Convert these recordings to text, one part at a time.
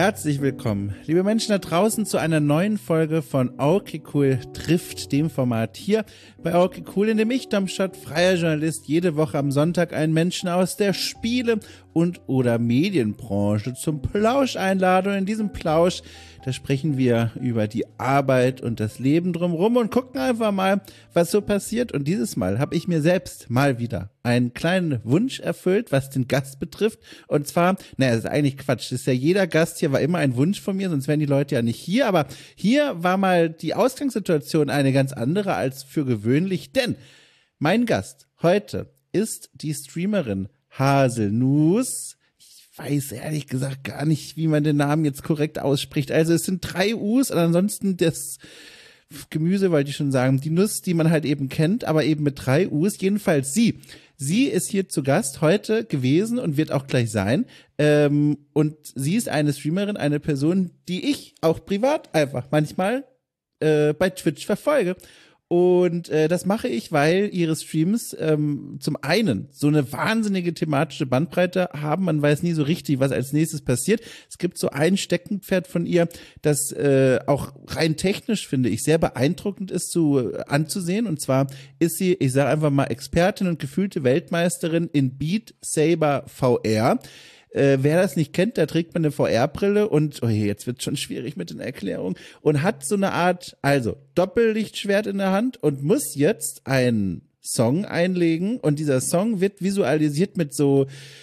Herzlich willkommen, liebe Menschen da draußen, zu einer neuen Folge von Okay Cool trifft, dem Format hier bei Okay Cool, in dem ich, Domschat, freier Journalist, jede Woche am Sonntag einen Menschen aus der Spiele- und oder Medienbranche zum Plausch einlade. Und in diesem Plausch, da sprechen wir über die Arbeit und das Leben drumherum und gucken einfach mal, was so passiert. Und dieses Mal habe ich mir selbst mal wieder einen kleinen Wunsch erfüllt, was den Gast betrifft. Und zwar, das ist eigentlich Quatsch, das ist ja jeder Gast hier, war immer ein Wunsch von mir, sonst wären die Leute ja nicht hier. Aber hier war mal die Ausgangssituation eine ganz andere als für gewöhnlich, denn mein Gast heute ist die Streamerin Haselnuss. Ich weiß ehrlich gesagt gar nicht, wie man den Namen jetzt korrekt ausspricht. Also es sind 3 U's und ansonsten das Gemüse, wollte ich schon sagen, die Nuss, die man halt eben kennt, aber eben mit 3 U's. Jedenfalls sie. Sie ist hier zu Gast heute gewesen und wird auch gleich sein. Und sie ist eine Streamerin, eine Person, die ich auch privat einfach manchmal bei Twitch verfolge. Und das mache ich, weil ihre Streams zum einen so eine wahnsinnige thematische Bandbreite haben. Man weiß nie so richtig, was als nächstes passiert. Es gibt so ein Steckenpferd von ihr, das auch rein technisch, finde ich, sehr beeindruckend ist anzusehen. Und zwar ist sie, ich sage einfach mal, Expertin und gefühlte Weltmeisterin in Beat Saber VR. Wer das nicht kennt, da trägt man eine VR-Brille und, jetzt wird schon schwierig mit den Erklärungen, und hat so eine Art, Doppellichtschwert in der Hand und muss jetzt einen Song einlegen, und dieser Song wird visualisiert mit so,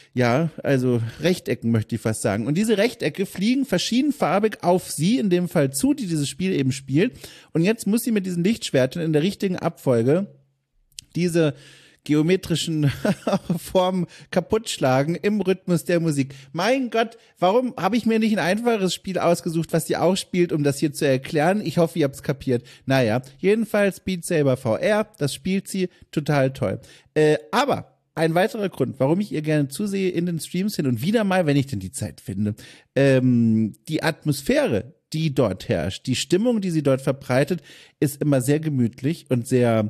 Rechtecken möchte ich fast sagen. Und diese Rechtecke fliegen verschiedenfarbig auf sie, in dem Fall zu, die dieses Spiel eben spielt. Und jetzt muss sie mit diesen Lichtschwertern in der richtigen Abfolge diese geometrischen Formen kaputt schlagen im Rhythmus der Musik. Mein Gott, warum habe ich mir nicht ein einfaches Spiel ausgesucht, was sie auch spielt, um das hier zu erklären? Ich hoffe, ihr habt es kapiert. Jedenfalls Beat Saber VR, das spielt sie total toll. Aber ein weiterer Grund, warum ich ihr gerne zusehe in den Streams hin und wieder mal, wenn ich denn die Zeit finde, die Atmosphäre, die dort herrscht, die Stimmung, die sie dort verbreitet, ist immer sehr gemütlich und sehr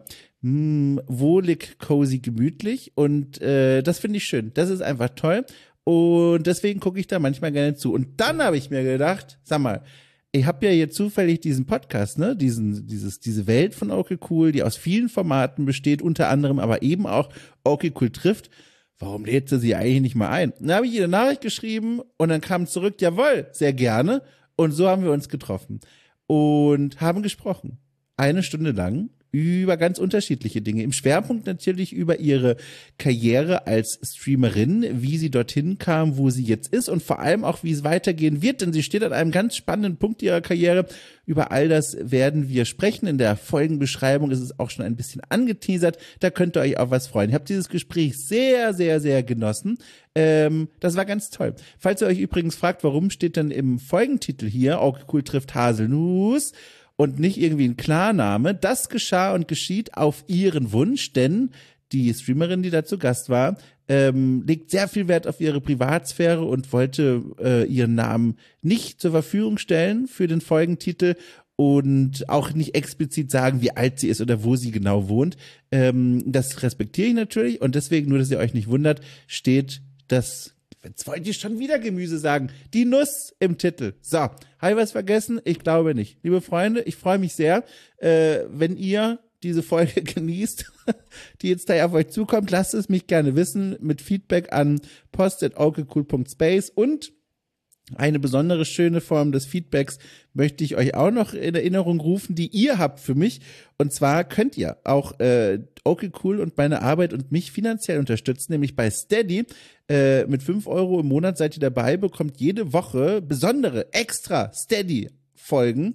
wohlig, cozy, gemütlich, und das finde ich schön. Das ist einfach toll und deswegen gucke ich da manchmal gerne zu. Und dann habe ich mir gedacht, sag mal, ich habe ja hier zufällig diesen Podcast, diese Welt von Okay Cool, die aus vielen Formaten besteht, unter anderem aber eben auch Okay Cool trifft. Warum lädst du sie eigentlich nicht mal ein? Dann habe ich ihr eine Nachricht geschrieben und dann kam zurück, jawohl, sehr gerne. Und so haben wir uns getroffen und haben gesprochen. 1 Stunde lang über ganz unterschiedliche Dinge. Im Schwerpunkt natürlich über ihre Karriere als Streamerin, wie sie dorthin kam, wo sie jetzt ist, und vor allem auch, wie es weitergehen wird, denn sie steht an einem ganz spannenden Punkt ihrer Karriere. Über all das werden wir sprechen. In der Folgenbeschreibung ist es auch schon ein bisschen angeteasert. Da könnt ihr euch auf was freuen. Ich habe dieses Gespräch sehr, sehr, sehr genossen. Das war ganz toll. Falls ihr euch übrigens fragt, warum steht denn im Folgentitel hier Okay Cool trifft Haselnuss und nicht irgendwie ein Klarname, das geschah und geschieht auf ihren Wunsch, denn die Streamerin, die da zu Gast war, legt sehr viel Wert auf ihre Privatsphäre und wollte ihren Namen nicht zur Verfügung stellen für den Folgentitel und auch nicht explizit sagen, wie alt sie ist oder wo sie genau wohnt. Das respektiere ich natürlich, und deswegen, nur dass ihr euch nicht wundert, steht das, jetzt wollte ich schon wieder Gemüse sagen, die Nuss im Titel. So, habe ich was vergessen? Ich glaube nicht. Liebe Freunde, ich freue mich sehr, wenn ihr diese Folge genießt, die jetzt da auf euch zukommt. Lasst es mich gerne wissen mit Feedback an post@okcool.space, und eine besondere schöne Form des Feedbacks möchte ich euch auch noch in Erinnerung rufen, die ihr habt für mich. Und zwar könnt ihr auch Okay Cool und meine Arbeit und mich finanziell unterstützen, nämlich bei Steady. Mit 5 Euro im Monat seid ihr dabei, bekommt jede Woche besondere, extra Steady-Folgen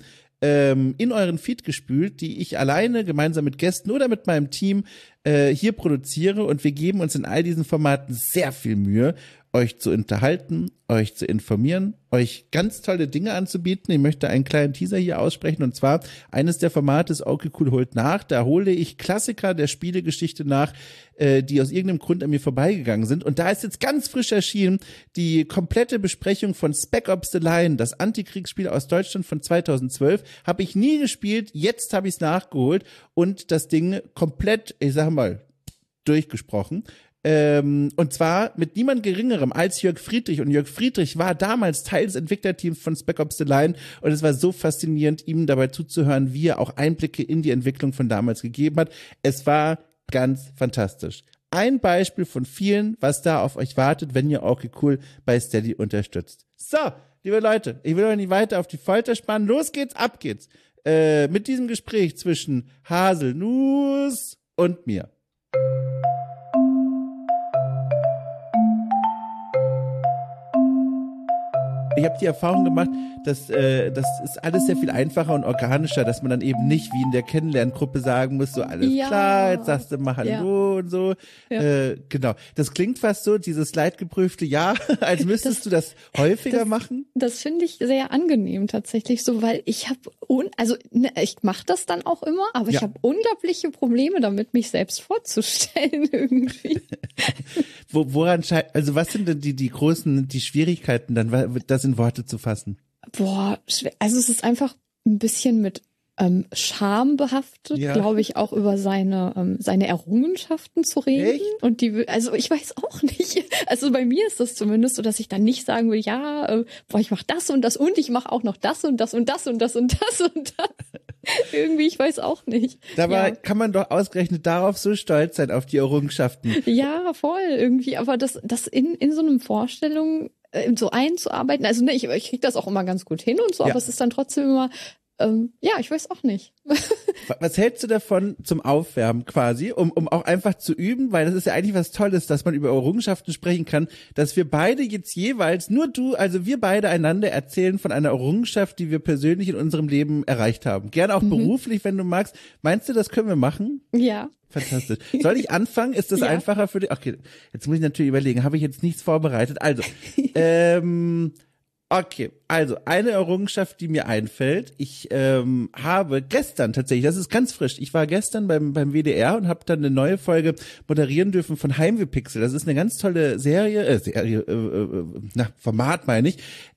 in euren Feed gespült, die ich alleine gemeinsam mit Gästen oder mit meinem Team hier produziere, und wir geben uns in all diesen Formaten sehr viel Mühe, euch zu unterhalten, euch zu informieren, euch ganz tolle Dinge anzubieten. Ich möchte einen kleinen Teaser hier aussprechen, und zwar eines der Formate ist Okay Cool holt nach. Da hole ich Klassiker der Spielegeschichte nach, die aus irgendeinem Grund an mir vorbeigegangen sind. Und da ist jetzt ganz frisch erschienen die komplette Besprechung von Spec Ops The Line, das Antikriegsspiel aus Deutschland von 2012. Habe ich nie gespielt, jetzt habe ich es nachgeholt und das Ding komplett, ich sag mal, durchgesprochen. Und zwar mit niemand Geringerem als Jörg Friedrich. Und Jörg Friedrich war damals Teil des Entwicklerteams von Spec Ops The Line. Und es war so faszinierend, ihm dabei zuzuhören, wie er auch Einblicke in die Entwicklung von damals gegeben hat. Es war ganz fantastisch. Ein Beispiel von vielen, was da auf euch wartet, wenn ihr okay cool bei Steady unterstützt. So, liebe Leute, ich will euch nicht weiter auf die Folter spannen. Los geht's, ab geht's. Mit diesem Gespräch zwischen Haselnuss und mir. Ich habe die Erfahrung gemacht, dass das ist alles sehr viel einfacher und organischer, dass man dann eben nicht wie in der Kennenlerngruppe sagen muss, so alles klar, jetzt sagst du mal Hallo und so. Ja. Genau. Das klingt fast so, dieses leidgeprüfte Ja, als müsstest du das häufiger machen. Das finde ich sehr angenehm tatsächlich so, weil ich habe, ich mache das dann auch immer, aber ich habe unglaubliche Probleme damit, mich selbst vorzustellen irgendwie. Woran also was sind denn die großen, die Schwierigkeiten dann, das in Worte zu fassen? Boah, also es ist einfach ein bisschen mit Scham behaftet, glaube ich, auch über seine Errungenschaften zu reden. Echt? Und also ich weiß auch nicht. Also bei mir ist das zumindest so, dass ich dann nicht sagen will, ich mache das und ich mache auch noch das und das und das und das und das und das. Irgendwie, ich weiß auch nicht. Dabei kann man doch ausgerechnet darauf so stolz sein, auf die Errungenschaften. Ja, voll, irgendwie. Aber das in so einem Vorstellung so einzuarbeiten, also ne, ich krieg das auch immer ganz gut hin und so, aber es ist dann trotzdem immer, ich weiß auch nicht. Was hältst du davon zum Aufwärmen quasi, um auch einfach zu üben, weil das ist ja eigentlich was Tolles, dass man über Errungenschaften sprechen kann, dass wir beide jetzt jeweils, nur du, also wir beide einander erzählen von einer Errungenschaft, die wir persönlich in unserem Leben erreicht haben. Gerne auch beruflich, wenn du magst. Meinst du, das können wir machen? Ja. Fantastisch. Soll ich anfangen? Ist das einfacher für dich? Okay, jetzt muss ich natürlich überlegen, habe ich jetzt nichts vorbereitet? Also, okay, also eine Errungenschaft, die mir einfällt. Ich habe gestern tatsächlich, das ist ganz frisch, ich war gestern beim WDR und habe dann eine neue Folge moderieren dürfen von Heimweh-Pixel. Das ist eine ganz tolle Format meine ich,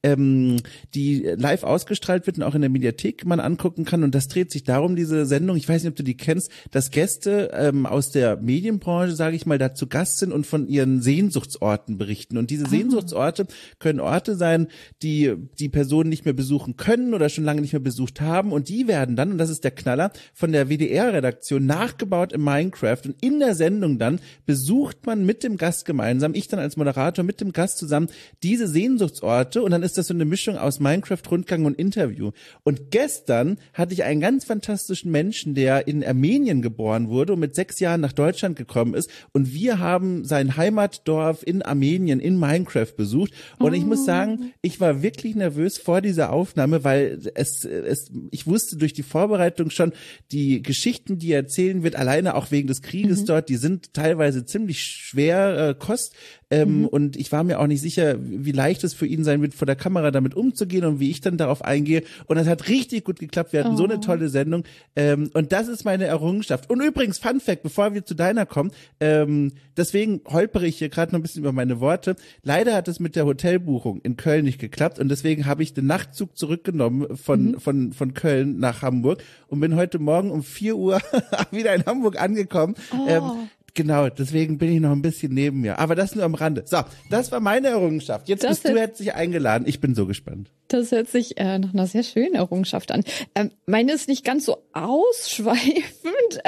die live ausgestrahlt wird und auch in der Mediathek man angucken kann. Und das dreht sich darum, diese Sendung, ich weiß nicht, ob du die kennst, dass Gäste aus der Medienbranche, sage ich mal, da zu Gast sind und von ihren Sehnsuchtsorten berichten. Und diese Sehnsuchtsorte können Orte sein, die Personen nicht mehr besuchen können oder schon lange nicht mehr besucht haben, und die werden dann, und das ist der Knaller, von der WDR-Redaktion nachgebaut in Minecraft, und in der Sendung dann besucht man mit dem Gast gemeinsam, ich dann als Moderator mit dem Gast zusammen, diese Sehnsuchtsorte, und dann ist das so eine Mischung aus Minecraft-Rundgang und Interview. Und gestern hatte ich einen ganz fantastischen Menschen, der in Armenien geboren wurde und mit 6 Jahren nach Deutschland gekommen ist, und wir haben sein Heimatdorf in Armenien in Minecraft besucht, und ich muss sagen, ich war wirklich nervös vor dieser Aufnahme, weil ich wusste durch die Vorbereitung schon, die Geschichten, die er erzählen wird, alleine auch wegen des Krieges dort, die sind teilweise ziemlich schwer Kost. Und ich war mir auch nicht sicher, wie leicht es für ihn sein wird, vor der Kamera damit umzugehen und wie ich dann darauf eingehe. Und das hat richtig gut geklappt. Wir hatten so eine tolle Sendung. Und das ist meine Errungenschaft. Und übrigens, Fun Fact, bevor wir zu deiner kommen, deswegen holpere ich hier gerade noch ein bisschen über meine Worte. Leider hat es mit der Hotelbuchung in Köln nicht geklappt, und deswegen habe ich den Nachtzug zurückgenommen von Köln nach Hamburg und bin heute Morgen um 4 Uhr wieder in Hamburg angekommen. Genau, deswegen bin ich noch ein bisschen neben mir. Aber das nur am Rande. So, das war meine Errungenschaft. Jetzt bist du herzlich eingeladen. Ich bin so gespannt. Das hört sich nach einer sehr schönen Errungenschaft an. Meine ist nicht ganz so ausschweifend.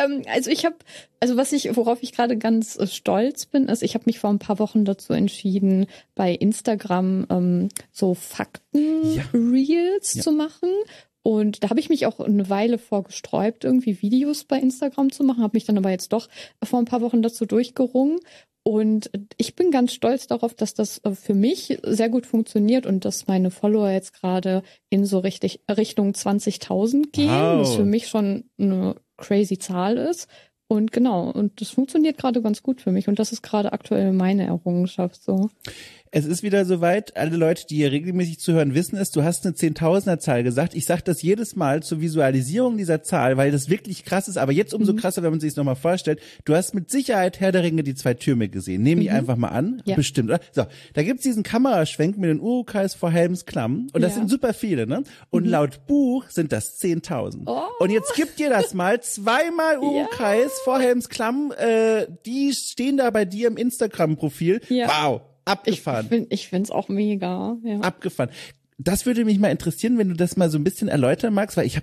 Worauf ich gerade ganz stolz bin, ist, ich habe mich vor ein paar Wochen dazu entschieden, bei Instagram so Fakten-Reels zu machen. Und da habe ich mich auch eine Weile vor gesträubt, irgendwie Videos bei Instagram zu machen, habe mich dann aber jetzt doch vor ein paar Wochen dazu durchgerungen. Und ich bin ganz stolz darauf, dass das für mich sehr gut funktioniert und dass meine Follower jetzt gerade in so richtig Richtung 20.000 gehen, was für mich schon eine crazy Zahl ist. Und genau, und das funktioniert gerade ganz gut für mich, und das ist gerade aktuell meine Errungenschaft so. Es ist wieder soweit. Alle Leute, die hier regelmäßig zuhören, wissen es. Du hast eine Zehntausender-Zahl gesagt. Ich sage das jedes Mal zur Visualisierung dieser Zahl, weil das wirklich krass ist. Aber jetzt umso krasser, wenn man sich es nochmal vorstellt. Du hast mit Sicherheit Herr der Ringe die 2 Türme gesehen. Nehme ich einfach mal an. Ja. Bestimmt, oder? So, da gibt's diesen Kameraschwenk mit den Urukais vor Helms Klamm. Und das sind super viele, ne? Und laut Buch sind das 10.000. Oh. Und jetzt gib dir das mal. 2-mal Urukais vor Helms Klamm. Die stehen da bei dir im Instagram-Profil. Ja. Wow. Abgefahren. Ich find's auch mega. Ja. Abgefahren. Das würde mich mal interessieren, wenn du das mal so ein bisschen erläutern magst, weil ich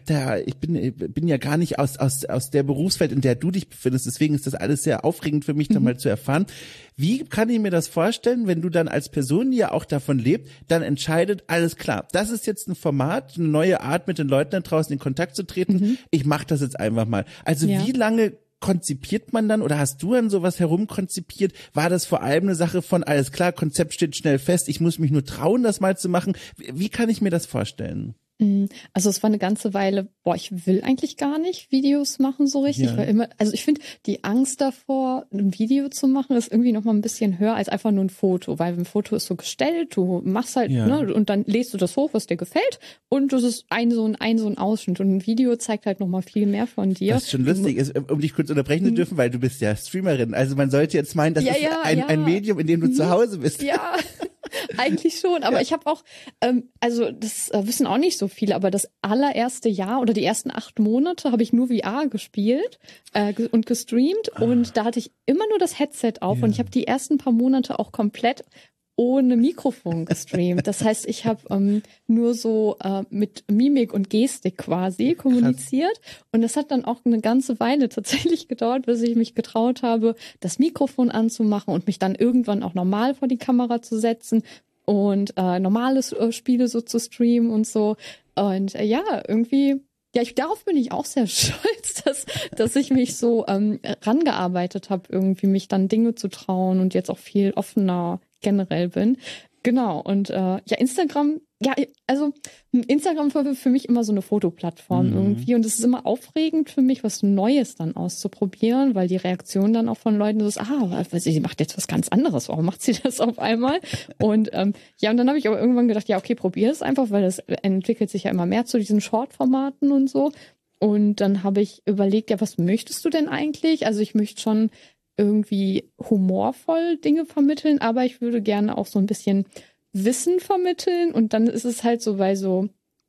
bin ja gar nicht aus der Berufswelt, in der du dich befindest, deswegen ist das alles sehr aufregend für mich, da mal zu erfahren. Wie kann ich mir das vorstellen, wenn du dann als Person, die ja auch davon lebt, dann entscheidet, alles klar, das ist jetzt ein Format, eine neue Art, mit den Leuten da draußen in Kontakt zu treten, ich mache das jetzt einfach mal. Also wie lange konzipiert man dann oder hast du an sowas herumkonzipiert? War das vor allem eine Sache von, alles klar, Konzept steht schnell fest, ich muss mich nur trauen, das mal zu machen? Wie kann ich mir das vorstellen? Also es war eine ganze Weile, ich will eigentlich gar nicht Videos machen so richtig, weil immer, also ich finde, die Angst davor, ein Video zu machen, ist irgendwie noch mal ein bisschen höher als einfach nur ein Foto, weil ein Foto ist so gestellt, du machst halt, ne, und dann lädst du das hoch, was dir gefällt, und das ist ein so ein Ausschnitt, und ein Video zeigt halt noch mal viel mehr von dir. Was schon lustig ist, um dich kurz unterbrechen zu dürfen, weil du bist ja Streamerin, also man sollte jetzt meinen, das ist ein Medium, in dem du zu Hause bist. Ja. Eigentlich schon, aber ich habe auch, also das wissen auch nicht so viele, aber das allererste Jahr oder die ersten 8 Monate habe ich nur VR gespielt und gestreamt und da hatte ich immer nur das Headset auf und ich habe die ersten paar Monate auch komplett ohne Mikrofon gestreamt. Das heißt, ich habe nur so mit Mimik und Gestik quasi kommuniziert. Krass. Und das hat dann auch eine ganze Weile tatsächlich gedauert, bis ich mich getraut habe, das Mikrofon anzumachen und mich dann irgendwann auch normal vor die Kamera zu setzen und normale Spiele so zu streamen und so. Und irgendwie... Ja, darauf bin ich auch sehr stolz, dass ich mich so rangearbeitet habe, irgendwie mich dann Dinge zu trauen und jetzt auch viel offener generell bin. Genau. Und Instagram, Instagram war für mich immer so eine Fotoplattform irgendwie. Und es ist immer aufregend für mich, was Neues dann auszuprobieren, weil die Reaktion dann auch von Leuten ist, sie macht jetzt was ganz anderes. Warum macht sie das auf einmal? Und und dann habe ich aber irgendwann gedacht, ja, okay, probier es einfach, weil es entwickelt sich ja immer mehr zu diesen Short-Formaten und so. Und dann habe ich überlegt, ja, was möchtest du denn eigentlich? Also ich möchte schon irgendwie humorvoll Dinge vermitteln, aber ich würde gerne auch so ein bisschen Wissen vermitteln und dann ist es halt so bei so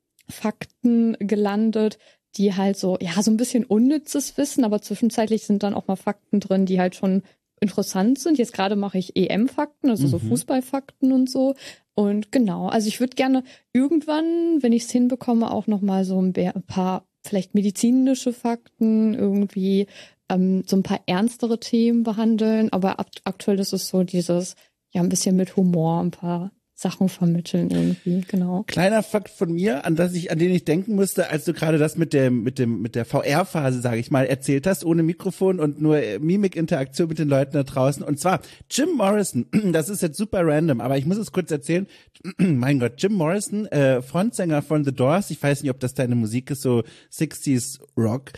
Fakten gelandet, die halt so ein bisschen unnützes Wissen, aber zwischenzeitlich sind dann auch mal Fakten drin, die halt schon interessant sind. Jetzt gerade mache ich EM-Fakten, also so Fußballfakten und so. Und genau, also ich würde gerne irgendwann, wenn ich es hinbekomme, auch noch mal so ein paar vielleicht medizinische Fakten irgendwie so ein paar ernstere Themen behandeln, aber aktuell ist es so dieses, ein bisschen mit Humor, ein paar Sachen vermitteln irgendwie, genau. Kleiner Fakt von mir, an den ich denken musste, als du gerade das mit der VR-Phase, sage ich mal, erzählt hast, ohne Mikrofon und nur Mimik-Interaktion mit den Leuten da draußen. Und zwar Jim Morrison, das ist jetzt super random, aber ich muss es kurz erzählen. Mein Gott, Jim Morrison, Frontsänger von The Doors, ich weiß nicht, ob das deine Musik ist, so 60s Rock.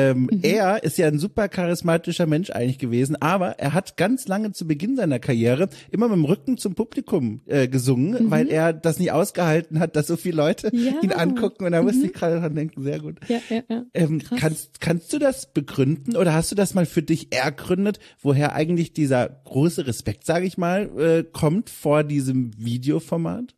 Er ist ja ein super charismatischer Mensch eigentlich gewesen, aber er hat ganz lange zu Beginn seiner Karriere immer mit dem Rücken zum Publikum gesungen, weil er das nicht ausgehalten hat, dass so viele Leute ihn angucken und da musste ich gerade dran denken, sehr gut. Ja. Kannst du das begründen oder hast du das mal für dich ergründet, woher eigentlich dieser große Respekt, sage ich mal, kommt vor diesem Videoformat?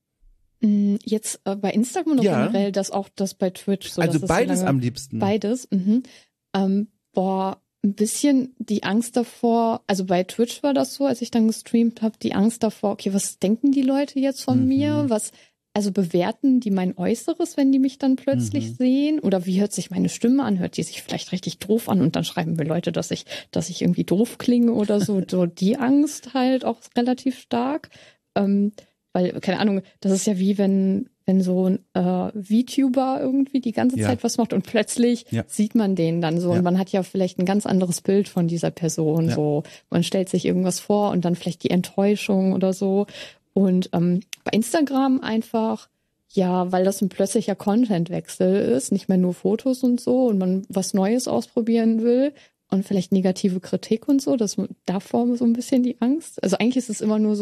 Jetzt bei Instagram oder generell das bei Twitch? So, also beides am liebsten. Beides. Ein bisschen die Angst davor, also bei Twitch war das so, als ich dann gestreamt habe, die Angst davor, okay, was denken die Leute jetzt von mir? Also bewerten die mein Äußeres, wenn die mich dann plötzlich sehen? Oder wie hört sich meine Stimme an? Hört die sich vielleicht richtig doof an und dann schreiben mir Leute, dass ich irgendwie doof klinge oder so. So die Angst halt auch relativ stark. Weil, keine Ahnung, das ist ja wie wenn so ein VTuber irgendwie die ganze Zeit was macht und plötzlich sieht man den dann so und man hat ja vielleicht ein ganz anderes Bild von dieser Person. So, man stellt sich irgendwas vor und dann vielleicht die Enttäuschung oder so. Und bei Instagram einfach, weil das ein plötzlicher Contentwechsel ist, nicht mehr nur Fotos und so und man was Neues ausprobieren will. Und vielleicht negative Kritik und so, davor so ein bisschen die Angst. Also eigentlich ist es immer nur so,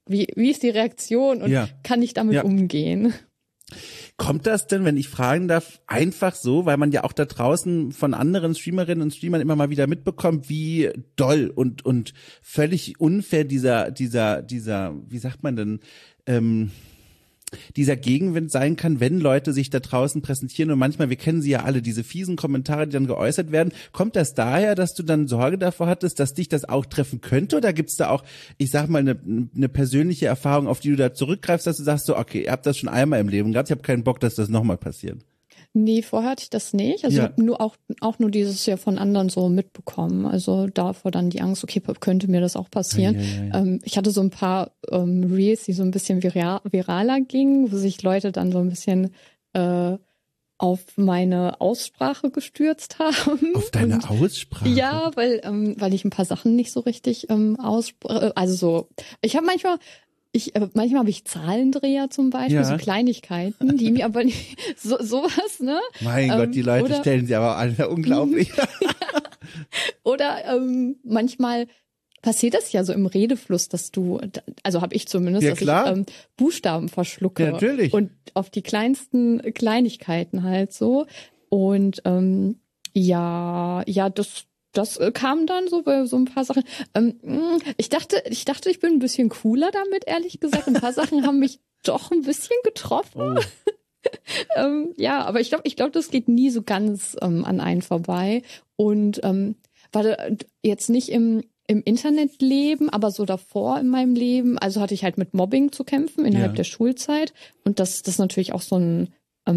wie ist die Reaktion und kann ich damit umgehen? Kommt das denn, wenn ich fragen darf, einfach so, weil man ja auch da draußen von anderen Streamerinnen und Streamern immer mal wieder mitbekommt, wie doll und völlig unfair dieser, wie sagt man denn, dieser Gegenwind sein kann, wenn Leute sich da draußen präsentieren und manchmal, wir kennen sie ja alle, diese fiesen Kommentare, die dann geäußert werden. Kommt das daher, dass du dann Sorge davor hattest, dass dich das auch treffen könnte, oder gibt's da auch, ich sag mal, eine persönliche Erfahrung, auf die du da zurückgreifst, dass du sagst so, okay, ihr habt das schon einmal im Leben gehabt, ich habe keinen Bock, dass das nochmal passiert? Nee, vorher hatte ich das nicht. Also nur auch nur dieses Jahr von anderen so mitbekommen. Also davor dann die Angst, okay, könnte mir das auch passieren. Ich hatte so ein paar Reels, die so ein bisschen viraler gingen, wo sich Leute dann so ein bisschen auf meine Aussprache gestürzt haben. Auf deine Aussprache? Ja, weil ich ein paar Sachen nicht so richtig ausspreche. Also so, ich habe manchmal habe ich Zahlendreher zum Beispiel, so Kleinigkeiten, die mir aber nicht, sowas, ne? Mein Gott, die Leute stellen sie aber alle unglaublich. Oder manchmal passiert das ja so im Redefluss, dass du, also habe ich zumindest, dass ich Buchstaben verschlucke. Ja, natürlich. Und auf die kleinsten Kleinigkeiten halt so. Und das kam dann so bei so ein paar Sachen. Ich dachte, ich bin ein bisschen cooler damit, ehrlich gesagt. Ein paar Sachen haben mich doch ein bisschen getroffen. Oh. Aber ich glaube, das geht nie so ganz an einen vorbei. Und war jetzt nicht im Internetleben, aber so davor in meinem Leben. Also hatte ich halt mit Mobbing zu kämpfen innerhalb der Schulzeit. Und das ist natürlich auch so ein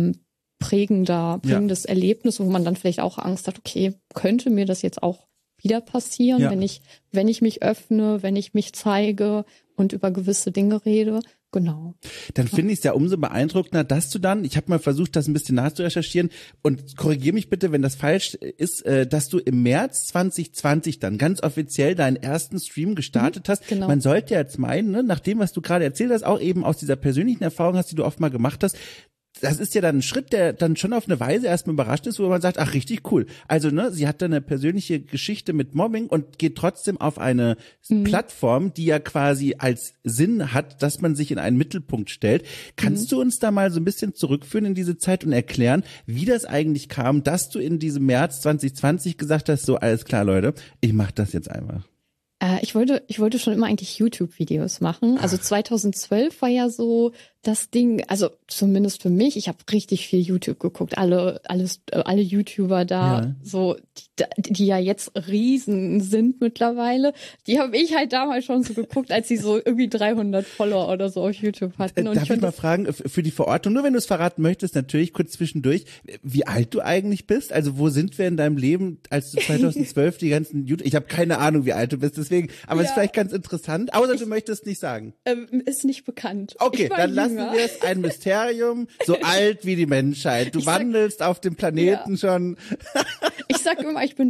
prägendes Erlebnis, wo man dann vielleicht auch Angst hat, okay, könnte mir das jetzt auch wieder passieren, wenn ich mich öffne, wenn ich mich zeige und über gewisse Dinge rede. Genau. Dann finde ich es ja umso beeindruckender, dass du dann, ich habe mal versucht, das ein bisschen nachzurecherchieren und korrigiere mich bitte, wenn das falsch ist, dass du im März 2020 dann ganz offiziell deinen ersten Stream gestartet hast. Genau. Man sollte jetzt meinen, ne, nach dem, was du gerade erzählt hast, auch eben aus dieser persönlichen Erfahrung hast, die du oft mal gemacht hast, das ist ja dann ein Schritt, der dann schon auf eine Weise erstmal überrascht ist, wo man sagt, ach, richtig cool. Also, ne, sie hat dann eine persönliche Geschichte mit Mobbing und geht trotzdem auf eine Plattform, die ja quasi als Sinn hat, dass man sich in einen Mittelpunkt stellt. Kannst du uns da mal so ein bisschen zurückführen in diese Zeit und erklären, wie das eigentlich kam, dass du in diesem März 2020 gesagt hast, so, alles klar, Leute, ich mach das jetzt einfach? Ich wollte schon immer eigentlich YouTube-Videos machen. Also 2012 war ja so das Ding, also zumindest für mich, ich habe richtig viel YouTube geguckt, alle YouTuber da, so die ja jetzt Riesen sind mittlerweile, die habe ich halt damals schon so geguckt, als sie so irgendwie 300 Follower oder so auf YouTube hatten. Und darf ich mal fragen, für die Verortung, nur wenn du es verraten möchtest, natürlich kurz zwischendurch, wie alt du eigentlich bist? Also wo sind wir in deinem Leben, als du 2012 die ganzen YouTube, ich habe keine Ahnung, wie alt du bist, deswegen, aber es ist vielleicht ganz interessant, außer du möchtest nicht sagen. Ist nicht bekannt. Okay, dann lassen wir es ein Mysterium, so alt wie die Menschheit. Du wandelst auf dem Planeten schon. Ich sag immer, ich bin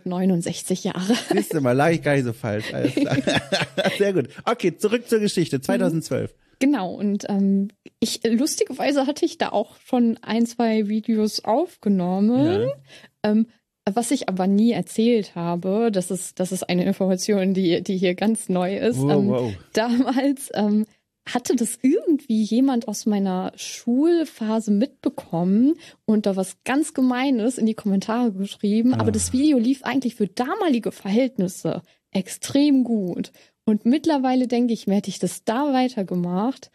369 Jahre. Siehst du mal, lag ich gar nicht so falsch. Alles klar. Sehr gut. Okay, zurück zur Geschichte, 2012. Genau, und lustigerweise hatte ich da auch schon 1-2 Videos aufgenommen. Ja. Was ich aber nie erzählt habe, das ist eine Information, die hier ganz neu ist. Wow. Damals hatte das irgendwie jemand aus meiner Schulphase mitbekommen und da was ganz Gemeines in die Kommentare geschrieben. Aber das Video lief eigentlich für damalige Verhältnisse extrem gut. Und mittlerweile denke ich mir, hätte ich das da weitergemacht,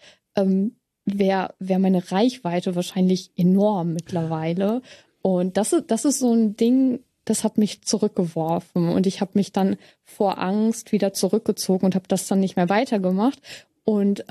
wäre meine Reichweite wahrscheinlich enorm mittlerweile. Und das ist so ein Ding, das hat mich zurückgeworfen. Und ich habe mich dann vor Angst wieder zurückgezogen und habe das dann nicht mehr weitergemacht. Und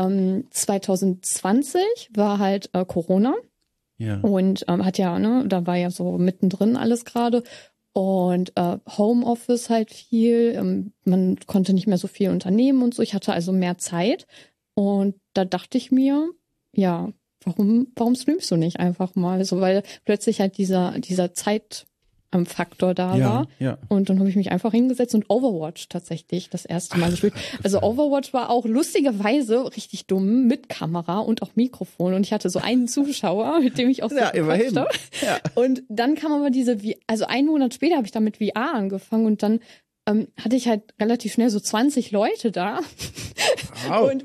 2020 war halt Corona. Ja. Und da war ja so mittendrin alles gerade. Und Homeoffice halt viel. Man konnte nicht mehr so viel unternehmen und so. Ich hatte also mehr Zeit. Und da dachte ich mir, ja, warum streamst du nicht einfach mal? So, weil plötzlich halt dieser Zeitfaktor da war. Ja. Und dann habe ich mich einfach hingesetzt und Overwatch tatsächlich das erste Mal gespielt. Also Overwatch war auch lustigerweise richtig dumm mit Kamera und auch Mikrofon. Und ich hatte so einen Zuschauer, mit dem ich auch so immerhin. Ja. Und dann kam aber einen Monat später habe ich dann mit VR angefangen und dann hatte ich halt relativ schnell so 20 Leute da. Wow. Und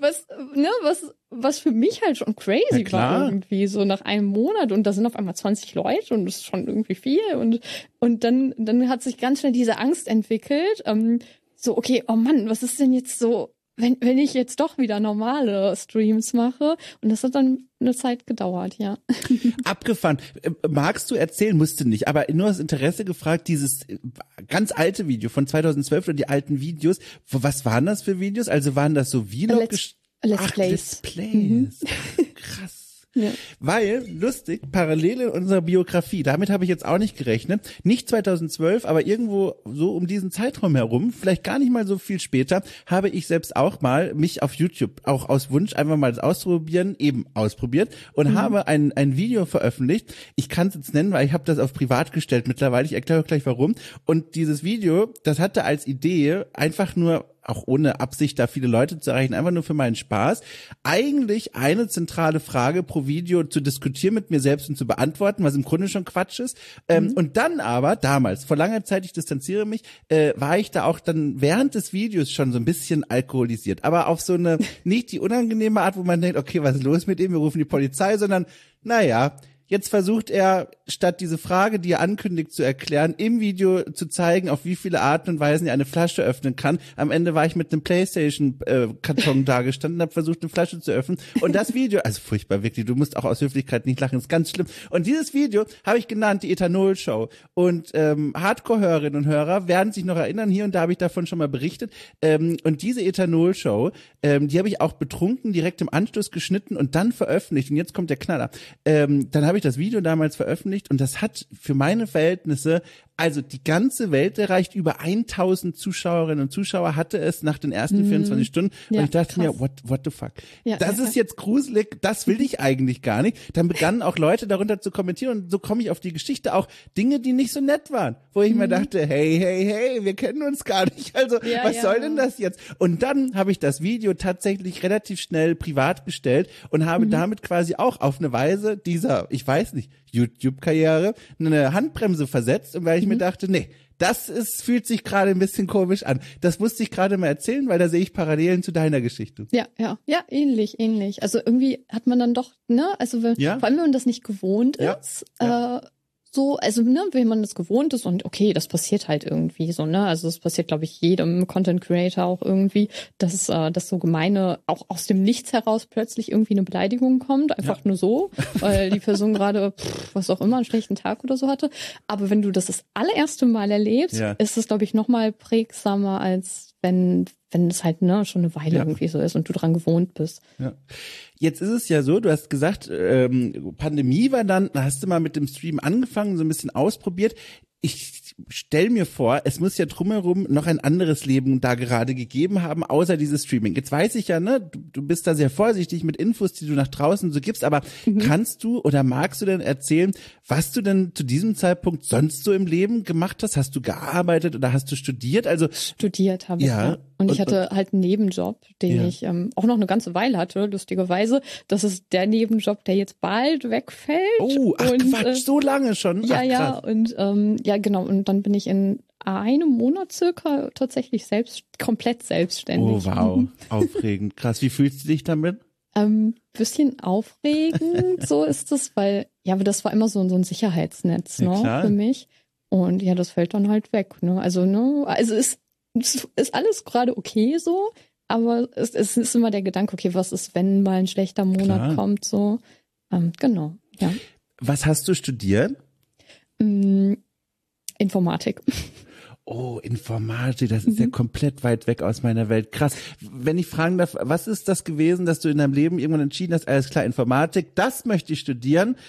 was für mich halt schon crazy war irgendwie, so nach einem Monat und da sind auf einmal 20 Leute und das ist schon irgendwie viel und dann hat sich ganz schnell diese Angst entwickelt, so, okay, oh Mann, was ist denn jetzt so, wenn ich jetzt doch wieder normale Streams mache? Und das hat dann eine Zeit gedauert, ja. Abgefahren. Magst du erzählen? Musste nicht, aber nur aus Interesse gefragt, dieses ganz alte Video von 2012 oder die alten Videos, was waren das für Videos? Also waren das so Vlog? Let's Plays. Let's Plays. Krass. Ja. Weil, lustig, parallel in unserer Biografie, damit habe ich jetzt auch nicht gerechnet, nicht 2012, aber irgendwo so um diesen Zeitraum herum, vielleicht gar nicht mal so viel später, habe ich selbst auch mal mich auf YouTube, auch aus Wunsch, einfach mal das ausprobieren, eben ausprobiert und habe ein Video veröffentlicht. Ich kann es jetzt nennen, weil ich habe das auf privat gestellt mittlerweile, ich erkläre auch gleich warum. Und dieses Video, das hatte als Idee einfach nur, auch ohne Absicht, da viele Leute zu erreichen, einfach nur für meinen Spaß, eigentlich eine zentrale Frage pro Video zu diskutieren mit mir selbst und zu beantworten, was im Grunde schon Quatsch ist. Und dann aber, damals, vor langer Zeit, ich distanziere mich, war ich da auch dann während des Videos schon so ein bisschen alkoholisiert. Aber auf so eine, nicht die unangenehme Art, wo man denkt, okay, was ist los mit dem, wir rufen die Polizei, sondern, naja, jetzt versucht er, statt diese Frage, die er ankündigt, zu erklären, im Video zu zeigen, auf wie viele Arten und Weisen er eine Flasche öffnen kann. Am Ende war ich mit einem PlayStation-Karton dagestanden und habe versucht, eine Flasche zu öffnen. Und das Video, also furchtbar, wirklich, du musst auch aus Höflichkeit nicht lachen, ist ganz schlimm. Und dieses Video habe ich genannt, die Ethanol-Show. Und Hardcore-Hörerinnen und Hörer werden sich noch erinnern, hier und da habe ich davon schon mal berichtet. Und diese Ethanol-Show, die habe ich auch betrunken, direkt im Anschluss geschnitten und dann veröffentlicht. Und jetzt kommt der Knaller. Dann habe ich das Video damals veröffentlicht und das hat für meine Verhältnisse, also die ganze Welt erreicht, über 1000 Zuschauerinnen und Zuschauer hatte es nach den ersten 24 Stunden. Und ich dachte mir, what the fuck? Ja, das ist jetzt gruselig, das will ich eigentlich gar nicht. Dann begannen auch Leute darunter zu kommentieren und so komme ich auf die Geschichte, auch Dinge, die nicht so nett waren, wo ich mir dachte, hey, wir kennen uns gar nicht, also was soll denn das jetzt? Und dann habe ich das Video tatsächlich relativ schnell privat gestellt und habe damit quasi auch auf eine Weise dieser, ich weiß nicht, YouTube-Karriere eine Handbremse versetzt, und weil ich mir dachte, nee, fühlt sich gerade ein bisschen komisch an. Das musste ich gerade mal erzählen, weil da sehe ich Parallelen zu deiner Geschichte. Ja, ähnlich. Also irgendwie hat man dann doch, also vor allem, wenn man das nicht gewohnt ist, so, also, wenn man das gewohnt ist und okay, das passiert halt irgendwie so, also das passiert, glaube ich, jedem Content Creator auch irgendwie, dass so gemeine, auch aus dem Nichts heraus plötzlich irgendwie eine Beleidigung kommt, einfach nur so, weil die Person gerade, was auch immer, einen schlechten Tag oder so hatte. Aber wenn du das allererste Mal erlebst, ist es, glaube ich, noch mal prägsamer, als wenn es halt schon eine Weile irgendwie so ist und du dran gewohnt bist. Ja. Jetzt ist es ja so, du hast gesagt, Pandemie war dann hast du mal mit dem Stream angefangen, so ein bisschen ausprobiert. Ich stell mir vor, es muss ja drumherum noch ein anderes Leben da gerade gegeben haben, außer dieses Streaming. Jetzt weiß ich ja, du bist da sehr vorsichtig mit Infos, die du nach draußen so gibst, aber kannst du oder magst du denn erzählen, was du denn zu diesem Zeitpunkt sonst so im Leben gemacht hast? Hast du gearbeitet oder hast du studiert? Also studiert habe ich, ja. Und ich hatte halt einen Nebenjob, den ich auch noch eine ganze Weile hatte, lustigerweise. Das ist der Nebenjob, der jetzt bald wegfällt. Oh, Quatsch, so lange schon? Ja, und genau. Und dann bin ich in einem Monat circa tatsächlich komplett selbstständig. Oh, wow. Aufregend. Krass. Wie fühlst du dich damit? Bisschen aufregend, so ist es, weil, aber das war immer so ein Sicherheitsnetz, für mich. Und das fällt dann halt weg, Also, es ist alles gerade okay so, aber es ist immer der Gedanke, okay, was ist, wenn mal ein schlechter Monat kommt, so. Genau, ja. Was hast du studiert? Informatik. Oh, Informatik, das ist ja komplett weit weg aus meiner Welt. Krass. Wenn ich fragen darf, was ist das gewesen, dass du in deinem Leben irgendwann entschieden hast, alles klar, Informatik, das möchte ich studieren,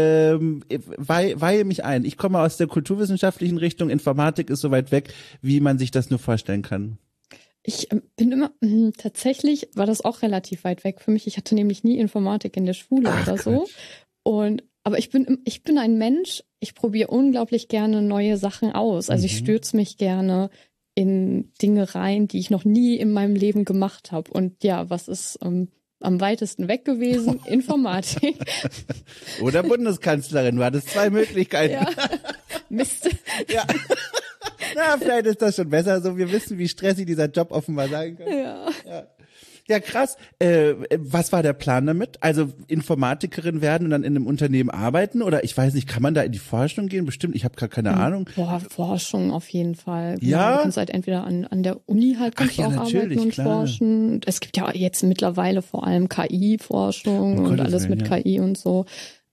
weihe mich ein. Ich komme aus der kulturwissenschaftlichen Richtung, Informatik ist so weit weg, wie man sich das nur vorstellen kann. Ich bin immer, tatsächlich war das auch relativ weit weg für mich. Ich hatte nämlich nie Informatik in der Schule oder so. Aber ich bin ein Mensch, ich probiere unglaublich gerne neue Sachen aus. Also ich stürze mich gerne in Dinge rein, die ich noch nie in meinem Leben gemacht habe. Und was ist am weitesten weg gewesen? Informatik. Oder Bundeskanzlerin, du hattest 2 Möglichkeiten. Ja. Mist. Ja. Na, vielleicht ist das schon besser so. Wir wissen, wie stressig dieser Job offenbar sein kann. Ja. Ja, krass. Was war der Plan damit? Also Informatikerin werden und dann in einem Unternehmen arbeiten? Oder ich weiß nicht, kann man da in die Forschung gehen? Bestimmt, ich habe gar keine Ahnung. Boah, Forschung auf jeden Fall. Ja? Du kannst halt entweder an der Uni halt kannst du auch arbeiten und forschen. Es gibt ja jetzt mittlerweile vor allem KI-Forschung und alles mit KI und so.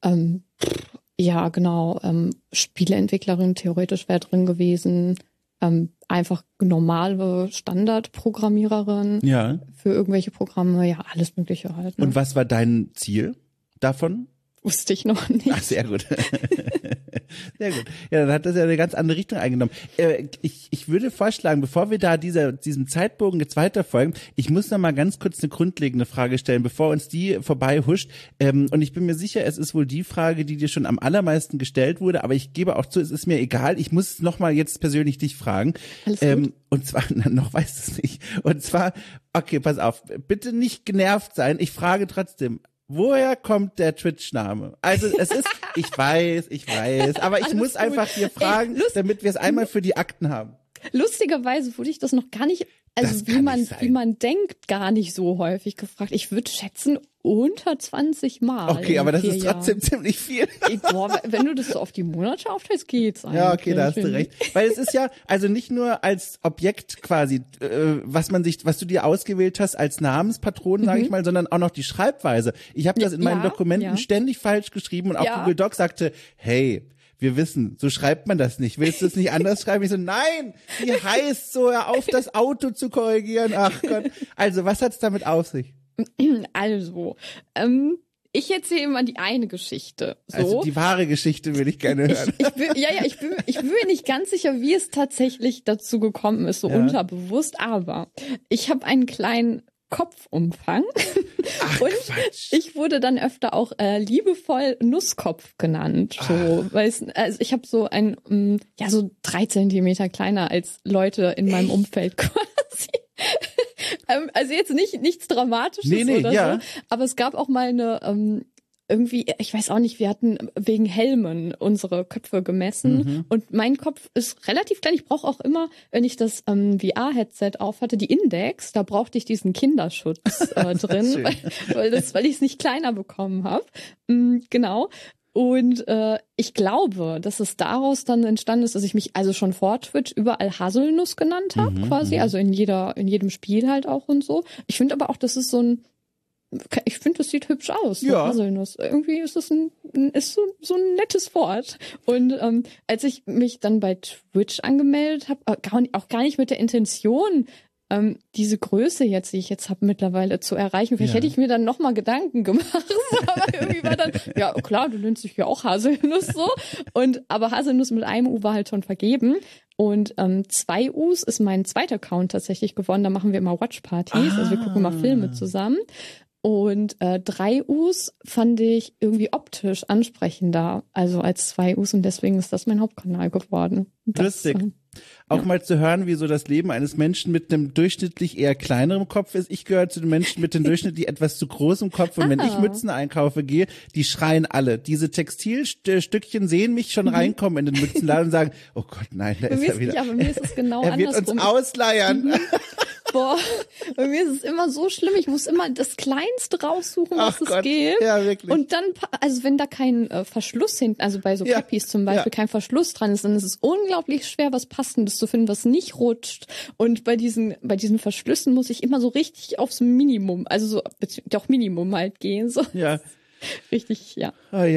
Ja, genau. Spieleentwicklerin theoretisch wäre drin gewesen. Einfach normale Standardprogrammiererin für irgendwelche Programme, ja, alles Mögliche halt. Ne? Und was war dein Ziel davon? Wusste ich noch nicht. Ach, sehr gut. Sehr gut. Ja, dann hat das ja eine ganz andere Richtung eingenommen. Ich würde vorschlagen, bevor wir da diesem Zeitbogen jetzt weiterfolgen, ich muss noch mal ganz kurz eine grundlegende Frage stellen, bevor uns die vorbei huscht. Und ich bin mir sicher, es ist wohl die Frage, die dir schon am allermeisten gestellt wurde, aber ich gebe auch zu, es ist mir egal. Ich muss noch mal jetzt persönlich dich fragen. Alles gut. Und zwar, noch weißt du es nicht. Und zwar, okay, pass auf, bitte nicht genervt sein. Ich frage trotzdem, woher kommt der Twitch-Name? Also es ist, ich weiß, aber ich muss einfach hier fragen, damit wir es einmal für die Akten haben. Lustigerweise wurde ich das noch gar nicht, also wie man denkt, gar nicht so häufig gefragt. Ich würde schätzen, unter 20 Mal. Okay, aber das ist trotzdem ziemlich viel. Boah, wenn du das so auf die Monate aufteilst, geht's eigentlich. Ja, okay, da hast du recht. Weil es ist ja, also nicht nur als Objekt quasi, was du dir ausgewählt hast als Namenspatron, sage ich mal, sondern auch noch die Schreibweise. Ich habe das in meinen Dokumenten ständig falsch geschrieben und auch Google Docs sagte, hey, wir wissen, so schreibt man das nicht. Willst du es nicht anders schreiben? Ich so, nein, die heißt so, hör auf, das Auto zu korrigieren. Ach Gott. Also, was hat's damit auf sich? Also, ich erzähle mal die eine Geschichte. So. Also die wahre Geschichte würde ich gerne hören. Ich bin mir nicht ganz sicher, wie es tatsächlich dazu gekommen ist, so unterbewusst, aber ich habe einen kleinen Kopfumfang. Ach, und Quatsch. Ich wurde dann öfter auch liebevoll Nusskopf genannt. So, also ich habe so so 3 Zentimeter kleiner als Leute in meinem Umfeld quasi. Also jetzt nichts Dramatisches oder so, aber es gab auch mal eine irgendwie, ich weiß auch nicht, wir hatten wegen Helmen unsere Köpfe gemessen und mein Kopf ist relativ klein. Ich brauche auch immer, wenn ich das VR-Headset auf hatte, die Index, da brauchte ich diesen Kinderschutz drin, weil ich es nicht kleiner bekommen habe. Genau. Und ich glaube, dass es daraus dann entstanden ist, dass ich mich also schon vor Twitch überall Haselnuss genannt habe, quasi, also in jedem Spiel halt auch und so. Ich finde aber auch, das ist ich finde, das sieht hübsch aus, so Haselnuss. Irgendwie ist das so ein nettes Wort. Und als ich mich dann bei Twitch angemeldet habe, auch gar nicht mit der Intention, diese Größe jetzt, die ich jetzt habe, mittlerweile zu erreichen. Vielleicht hätte ich mir dann nochmal Gedanken gemacht. Aber irgendwie war dann, ja klar, du nennst dich ja auch Haselnuss so. Aber Haselnuss mit einem U war halt schon vergeben. Und 2 U's ist mein zweiter Account tatsächlich geworden. Da machen wir immer Watchpartys. Also wir gucken immer Filme zusammen. Und 3 U's fand ich irgendwie optisch ansprechender, also als 2 U's, und deswegen ist das mein Hauptkanal geworden. Lustig. Auch mal zu hören, wie so das Leben eines Menschen mit einem durchschnittlich eher kleineren Kopf ist. Ich gehöre zu den Menschen mit dem durchschnittlich etwas zu großem Kopf. Und wenn ich Mützen einkaufe gehe, die schreien alle. Diese Textilstückchen sehen mich schon reinkommen in den Mützenladen und sagen, oh Gott, nein, da ist er wieder. Aber mir ist es genau er wird andersrum. uns ausleiern. Boah, bei mir ist es immer so schlimm. Ich muss immer das Kleinste raussuchen, was es gibt. Ja, wirklich. Und dann, also wenn da kein Verschluss hinten, also bei so Cappies zum Beispiel kein Verschluss dran ist, dann ist es unglaublich schwer, was Passendes zu finden, was nicht rutscht. Und bei diesen Verschlüssen muss ich immer so richtig aufs Minimum, also so, doch Minimum halt gehen, so. Ja. Richtig, ja.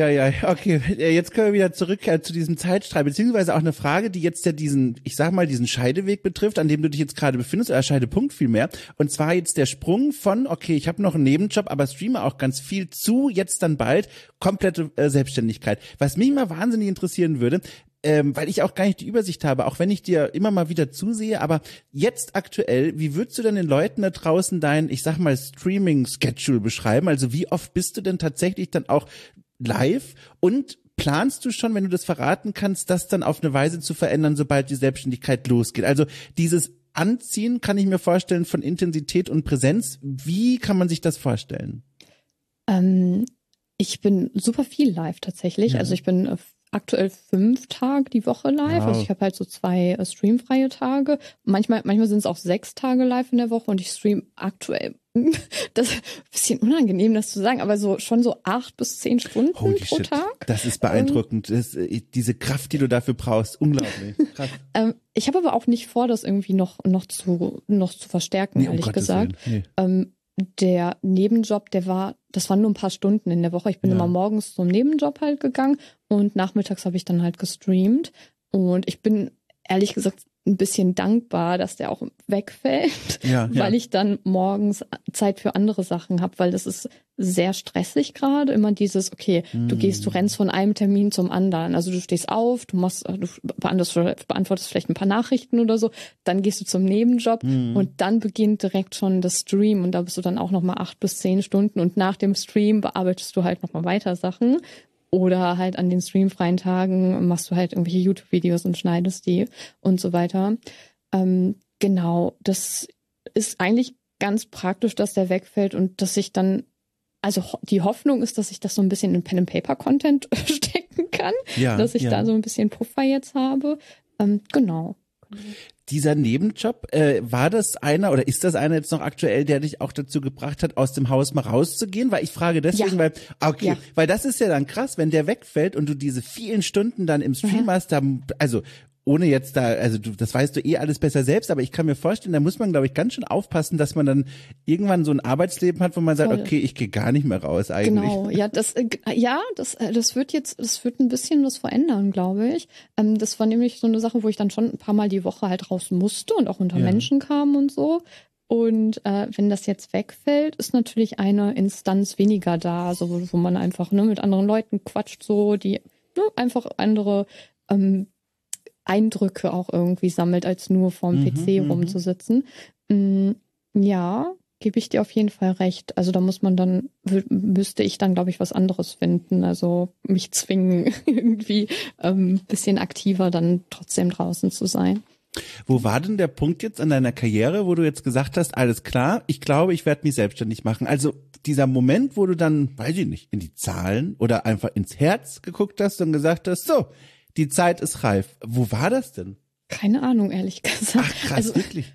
Okay, jetzt können wir wieder zurück zu diesem Zeitstreit, beziehungsweise auch eine Frage, die jetzt ja diesen Scheideweg betrifft, an dem du dich jetzt gerade befindest, oder Scheidepunkt vielmehr. Und zwar jetzt der Sprung von, okay, ich habe noch einen Nebenjob, aber streame auch ganz viel, zu jetzt dann bald komplette Selbstständigkeit. Was mich mal wahnsinnig interessieren würde, weil ich auch gar nicht die Übersicht habe, auch wenn ich dir immer mal wieder zusehe, aber jetzt aktuell, wie würdest du denn den Leuten da draußen dein, ich sag mal, Streaming-Schedule beschreiben? Also wie oft bist du denn tatsächlich dann auch live, und planst du schon, wenn du das verraten kannst, das dann auf eine Weise zu verändern, sobald die Selbstständigkeit losgeht? Also dieses Anziehen, kann ich mir vorstellen, von Intensität und Präsenz, wie kann man sich das vorstellen? Ich bin super viel live tatsächlich, also ich bin aktuell 5 Tage die Woche live. Wow. Also ich habe halt so 2 streamfreie Tage. Manchmal sind es auch 6 Tage live in der Woche und ich stream aktuell. Das ist ein bisschen unangenehm, das zu sagen, aber so schon so 8 bis 10 Stunden Holy pro shit. Tag. Das ist beeindruckend. Diese Kraft, die du dafür brauchst, unglaublich. Krass. Ich habe aber auch nicht vor, das irgendwie noch zu verstärken, Nee, um ehrlich Gottes gesagt. Willen. Nee. Der Nebenjob, das waren nur ein paar Stunden in der Woche. Ich bin immer morgens zum Nebenjob halt gegangen und nachmittags habe ich dann halt gestreamt. Und ich bin ehrlich gesagt ein bisschen dankbar, dass der auch wegfällt, weil ich dann morgens Zeit für andere Sachen habe, weil das ist sehr stressig gerade. Immer dieses, okay, du rennst von einem Termin zum anderen. Also du stehst auf, du beantwortest vielleicht ein paar Nachrichten oder so, dann gehst du zum Nebenjob und dann beginnt direkt schon das Stream und da bist du dann auch nochmal 8 bis 10 Stunden und nach dem Stream bearbeitest du halt nochmal weiter Sachen. Oder halt an den streamfreien Tagen machst du halt irgendwelche YouTube-Videos und schneidest die und so weiter. Genau, das ist eigentlich ganz praktisch, dass der wegfällt und dass ich dann, also die Hoffnung ist, dass ich das so ein bisschen in Pen-and-Paper-Content stecken kann, dass ich da so ein bisschen Puffer jetzt habe. Genau. Dieser Nebenjob, war das einer oder ist das einer jetzt noch aktuell, der dich auch dazu gebracht hat, aus dem Haus mal rauszugehen? Weil ich frage deswegen, weil das ist ja dann krass, wenn der wegfällt und du diese vielen Stunden dann im Stream hast, also ohne jetzt das weißt du eh alles besser selbst, aber ich kann mir vorstellen, da muss man, glaube ich, ganz schön aufpassen, dass man dann irgendwann so ein Arbeitsleben hat, wo man sagt, okay, ich gehe gar nicht mehr raus eigentlich. Genau, das wird ein bisschen was verändern, glaube ich. Das war nämlich so eine Sache, wo ich dann schon ein paar Mal die Woche halt raus musste und auch unter Menschen kam und so. Und wenn das jetzt wegfällt, ist natürlich eine Instanz weniger da, so wo man einfach mit anderen Leuten quatscht, so die einfach andere Eindrücke auch irgendwie sammelt, als nur vorm PC rumzusitzen. Ja, gebe ich dir auf jeden Fall recht. Also da müsste ich dann, glaube ich, was anderes finden. Also mich zwingen, irgendwie bisschen aktiver dann trotzdem draußen zu sein. Wo war denn der Punkt jetzt an deiner Karriere, wo du jetzt gesagt hast, alles klar, ich glaube, ich werde mich selbstständig machen? Also dieser Moment, wo du dann, weiß ich nicht, in die Zahlen oder einfach ins Herz geguckt hast und gesagt hast, so, die Zeit ist reif. Wo war das denn? Keine Ahnung, ehrlich gesagt. Ach krass, wirklich?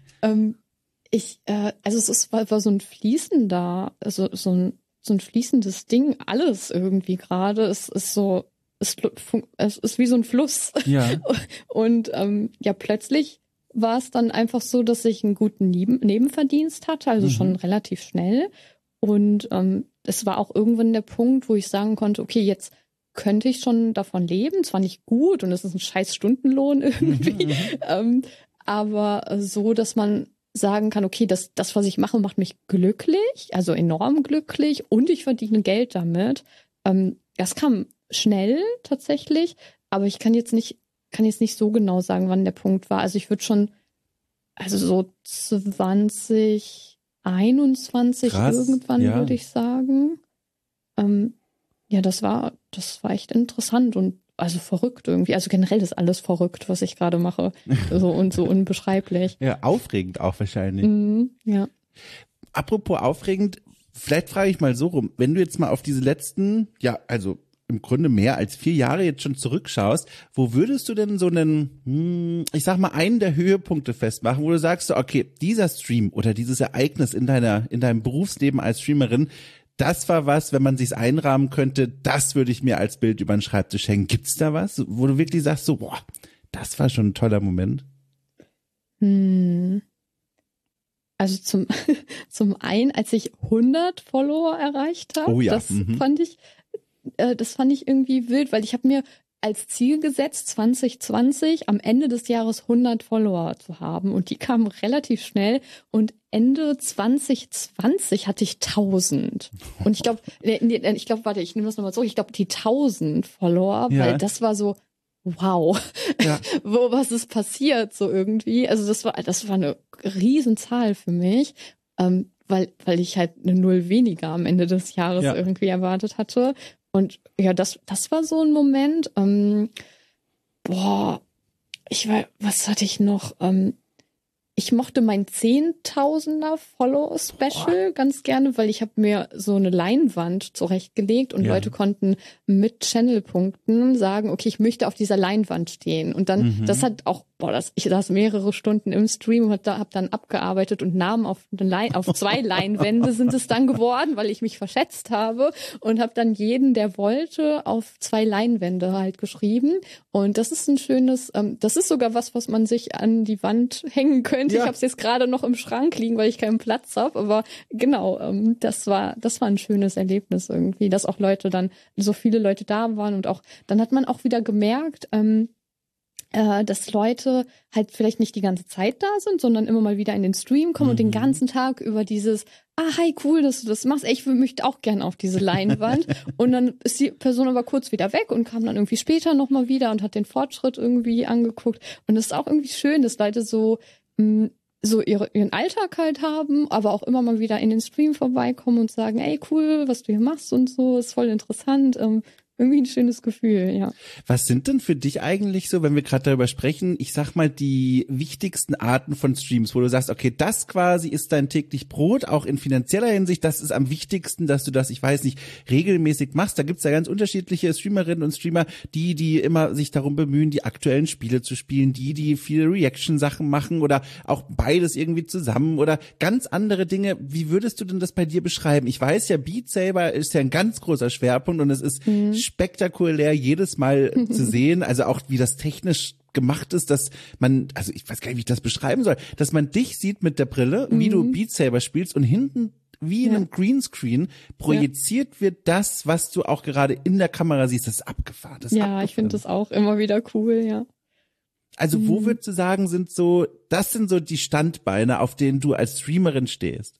Es war so ein fließender, also so ein fließendes Ding, alles irgendwie gerade. Es ist wie so ein Fluss. Ja. Und plötzlich war es dann einfach so, dass ich einen guten Nebenverdienst hatte, also schon relativ schnell. Und es war auch irgendwann der Punkt, wo ich sagen konnte, okay, jetzt könnte ich schon davon leben. Zwar nicht gut und es ist ein scheiß Stundenlohn irgendwie, aber so, dass man sagen kann, okay, das, was ich mache, macht mich glücklich, also enorm glücklich und ich verdiene Geld damit. Das kam schnell tatsächlich, aber ich kann jetzt nicht so genau sagen, wann der Punkt war. Also ich würde schon, also so 2021 irgendwann würde ich sagen. Das war echt interessant und also verrückt irgendwie. Also generell ist alles verrückt, was ich gerade mache. So und so unbeschreiblich. Ja, aufregend auch wahrscheinlich. Ja. Apropos aufregend, vielleicht frage ich mal so rum, wenn du jetzt mal auf diese letzten, also im Grunde mehr als 4 Jahre jetzt schon zurückschaust, wo würdest du denn so einen, ich sag mal, einen der Höhepunkte festmachen, wo du sagst, okay, dieser Stream oder dieses Ereignis in deinem Berufsleben als Streamerin, das war was, wenn man sich's einrahmen könnte, das würde ich mir als Bild über den Schreibtisch hängen. Gibt's da was, wo du wirklich sagst so, boah, das war schon ein toller Moment? Also zum einen, als ich 100 Follower erreicht habe, das fand ich irgendwie wild, weil ich habe mir als Ziel gesetzt, 2020 am Ende des Jahres 100 Follower zu haben und die kamen relativ schnell und Ende 2020 hatte ich 1000. Und ich glaube, warte, ich nehme das nochmal zurück, ich glaube die 1000 Follower, weil das war so, wow, was ist passiert so irgendwie? Also das war eine Riesenzahl für mich, weil ich halt eine Null weniger am Ende des Jahres irgendwie erwartet hatte. Und ja, das war so ein Moment. Was hatte ich noch? ich mochte mein 10.000er Follow-Special ganz gerne, weil ich habe mir so eine Leinwand zurechtgelegt und Leute konnten mit Channel-Punkten sagen, okay, ich möchte auf dieser Leinwand stehen. Und dann, das hat auch, ich saß mehrere Stunden im Stream und hab dann abgearbeitet und Namen auf 2 Leinwände sind es dann geworden, weil ich mich verschätzt habe und habe dann jeden, der wollte, auf 2 Leinwände halt geschrieben. Und das ist ein schönes, das ist sogar was man sich an die Wand hängen könnte. Ja. Ich habe es jetzt gerade noch im Schrank liegen, weil ich keinen Platz habe. Aber genau, das war ein schönes Erlebnis irgendwie, dass auch Leute dann, so viele Leute da waren und auch, dann hat man auch wieder gemerkt, dass Leute halt vielleicht nicht die ganze Zeit da sind, sondern immer mal wieder in den Stream kommen und den ganzen Tag über dieses, hi, cool, dass du das machst. Ich möchte auch gerne auf diese Leinwand. Und dann ist die Person aber kurz wieder weg und kam dann irgendwie später nochmal wieder und hat den Fortschritt irgendwie angeguckt. Und es ist auch irgendwie schön, dass Leute so ihren Alltag halt haben, aber auch immer mal wieder in den Stream vorbeikommen und sagen, ey, cool, was du hier machst und so, ist voll interessant. Irgendwie ein schönes Gefühl, ja. Was sind denn für dich eigentlich so, wenn wir gerade darüber sprechen, ich sag mal, die wichtigsten Arten von Streams, wo du sagst, okay, das quasi ist dein täglich Brot, auch in finanzieller Hinsicht, das ist am wichtigsten, dass du das, ich weiß nicht, regelmäßig machst. Da gibt's ja ganz unterschiedliche Streamerinnen und Streamer, die immer sich darum bemühen, die aktuellen Spiele zu spielen, die viele Reaction-Sachen machen oder auch beides irgendwie zusammen oder ganz andere Dinge. Wie würdest du denn das bei dir beschreiben? Ich weiß ja, Beat Saber ist ja ein ganz großer Schwerpunkt und es ist spektakulär jedes Mal zu sehen, also auch wie das technisch gemacht ist, dass man, also ich weiß gar nicht, wie ich das beschreiben soll, dass man dich sieht mit der Brille, wie du Beat Saber spielst und hinten wie in einem Greenscreen projiziert wird das, was du auch gerade in der Kamera siehst, das ist abgefahren. Das ist abgefahren. Ich finde das auch immer wieder cool, ja. Also wo würdest du sagen, das sind so die Standbeine, auf denen du als Streamerin stehst?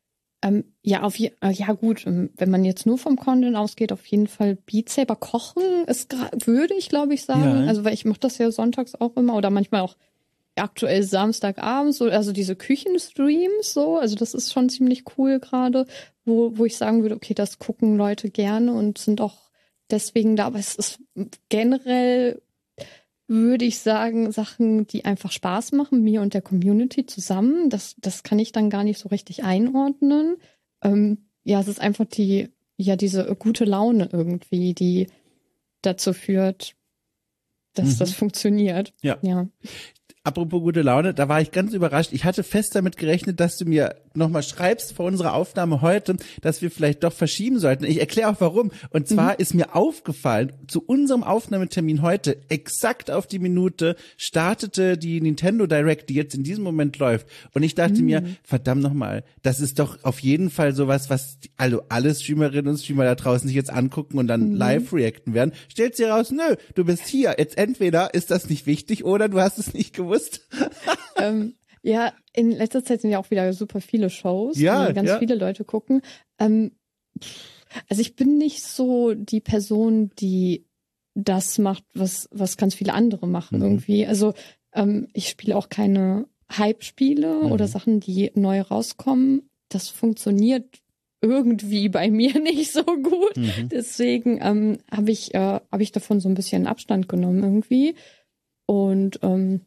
Gut, wenn man jetzt nur vom Content ausgeht, auf jeden Fall Beat Saber kochen würde ich, glaube ich, sagen. Ja. Also, weil ich mache das ja sonntags auch immer oder manchmal auch aktuell Samstagabends, so, also diese Küchenstreams so, also das ist schon ziemlich cool gerade, wo ich sagen würde, okay, das gucken Leute gerne und sind auch deswegen da, aber es ist generell, würde ich sagen, Sachen, die einfach Spaß machen, mir und der Community zusammen. Das kann ich dann gar nicht so richtig einordnen. Es ist einfach diese gute Laune irgendwie, die dazu führt, dass das funktioniert. Ja. Apropos gute Laune, da war ich ganz überrascht. Ich hatte fest damit gerechnet, dass du mir nochmal schreibst vor unserer Aufnahme heute, dass wir vielleicht doch verschieben sollten. Ich erkläre auch warum. Und zwar ist mir aufgefallen, zu unserem Aufnahmetermin heute, exakt auf die Minute, startete die Nintendo Direct, die jetzt in diesem Moment läuft. Und ich dachte mir, verdammt nochmal, das ist doch auf jeden Fall sowas, was alle Streamerinnen und Streamer da draußen sich jetzt angucken und dann live reacten werden. Stellt sich heraus, nö, du bist hier. Jetzt entweder ist das nicht wichtig oder du hast es nicht gewusst. In letzter Zeit sind ja auch wieder super viele Shows, wo ganz viele Leute gucken. Also ich bin nicht so die Person, die das macht, was ganz viele andere machen irgendwie. Also ich spiele auch keine Hype-Spiele oder Sachen, die neu rauskommen. Das funktioniert irgendwie bei mir nicht so gut. Deswegen habe ich davon so ein bisschen Abstand genommen irgendwie. Und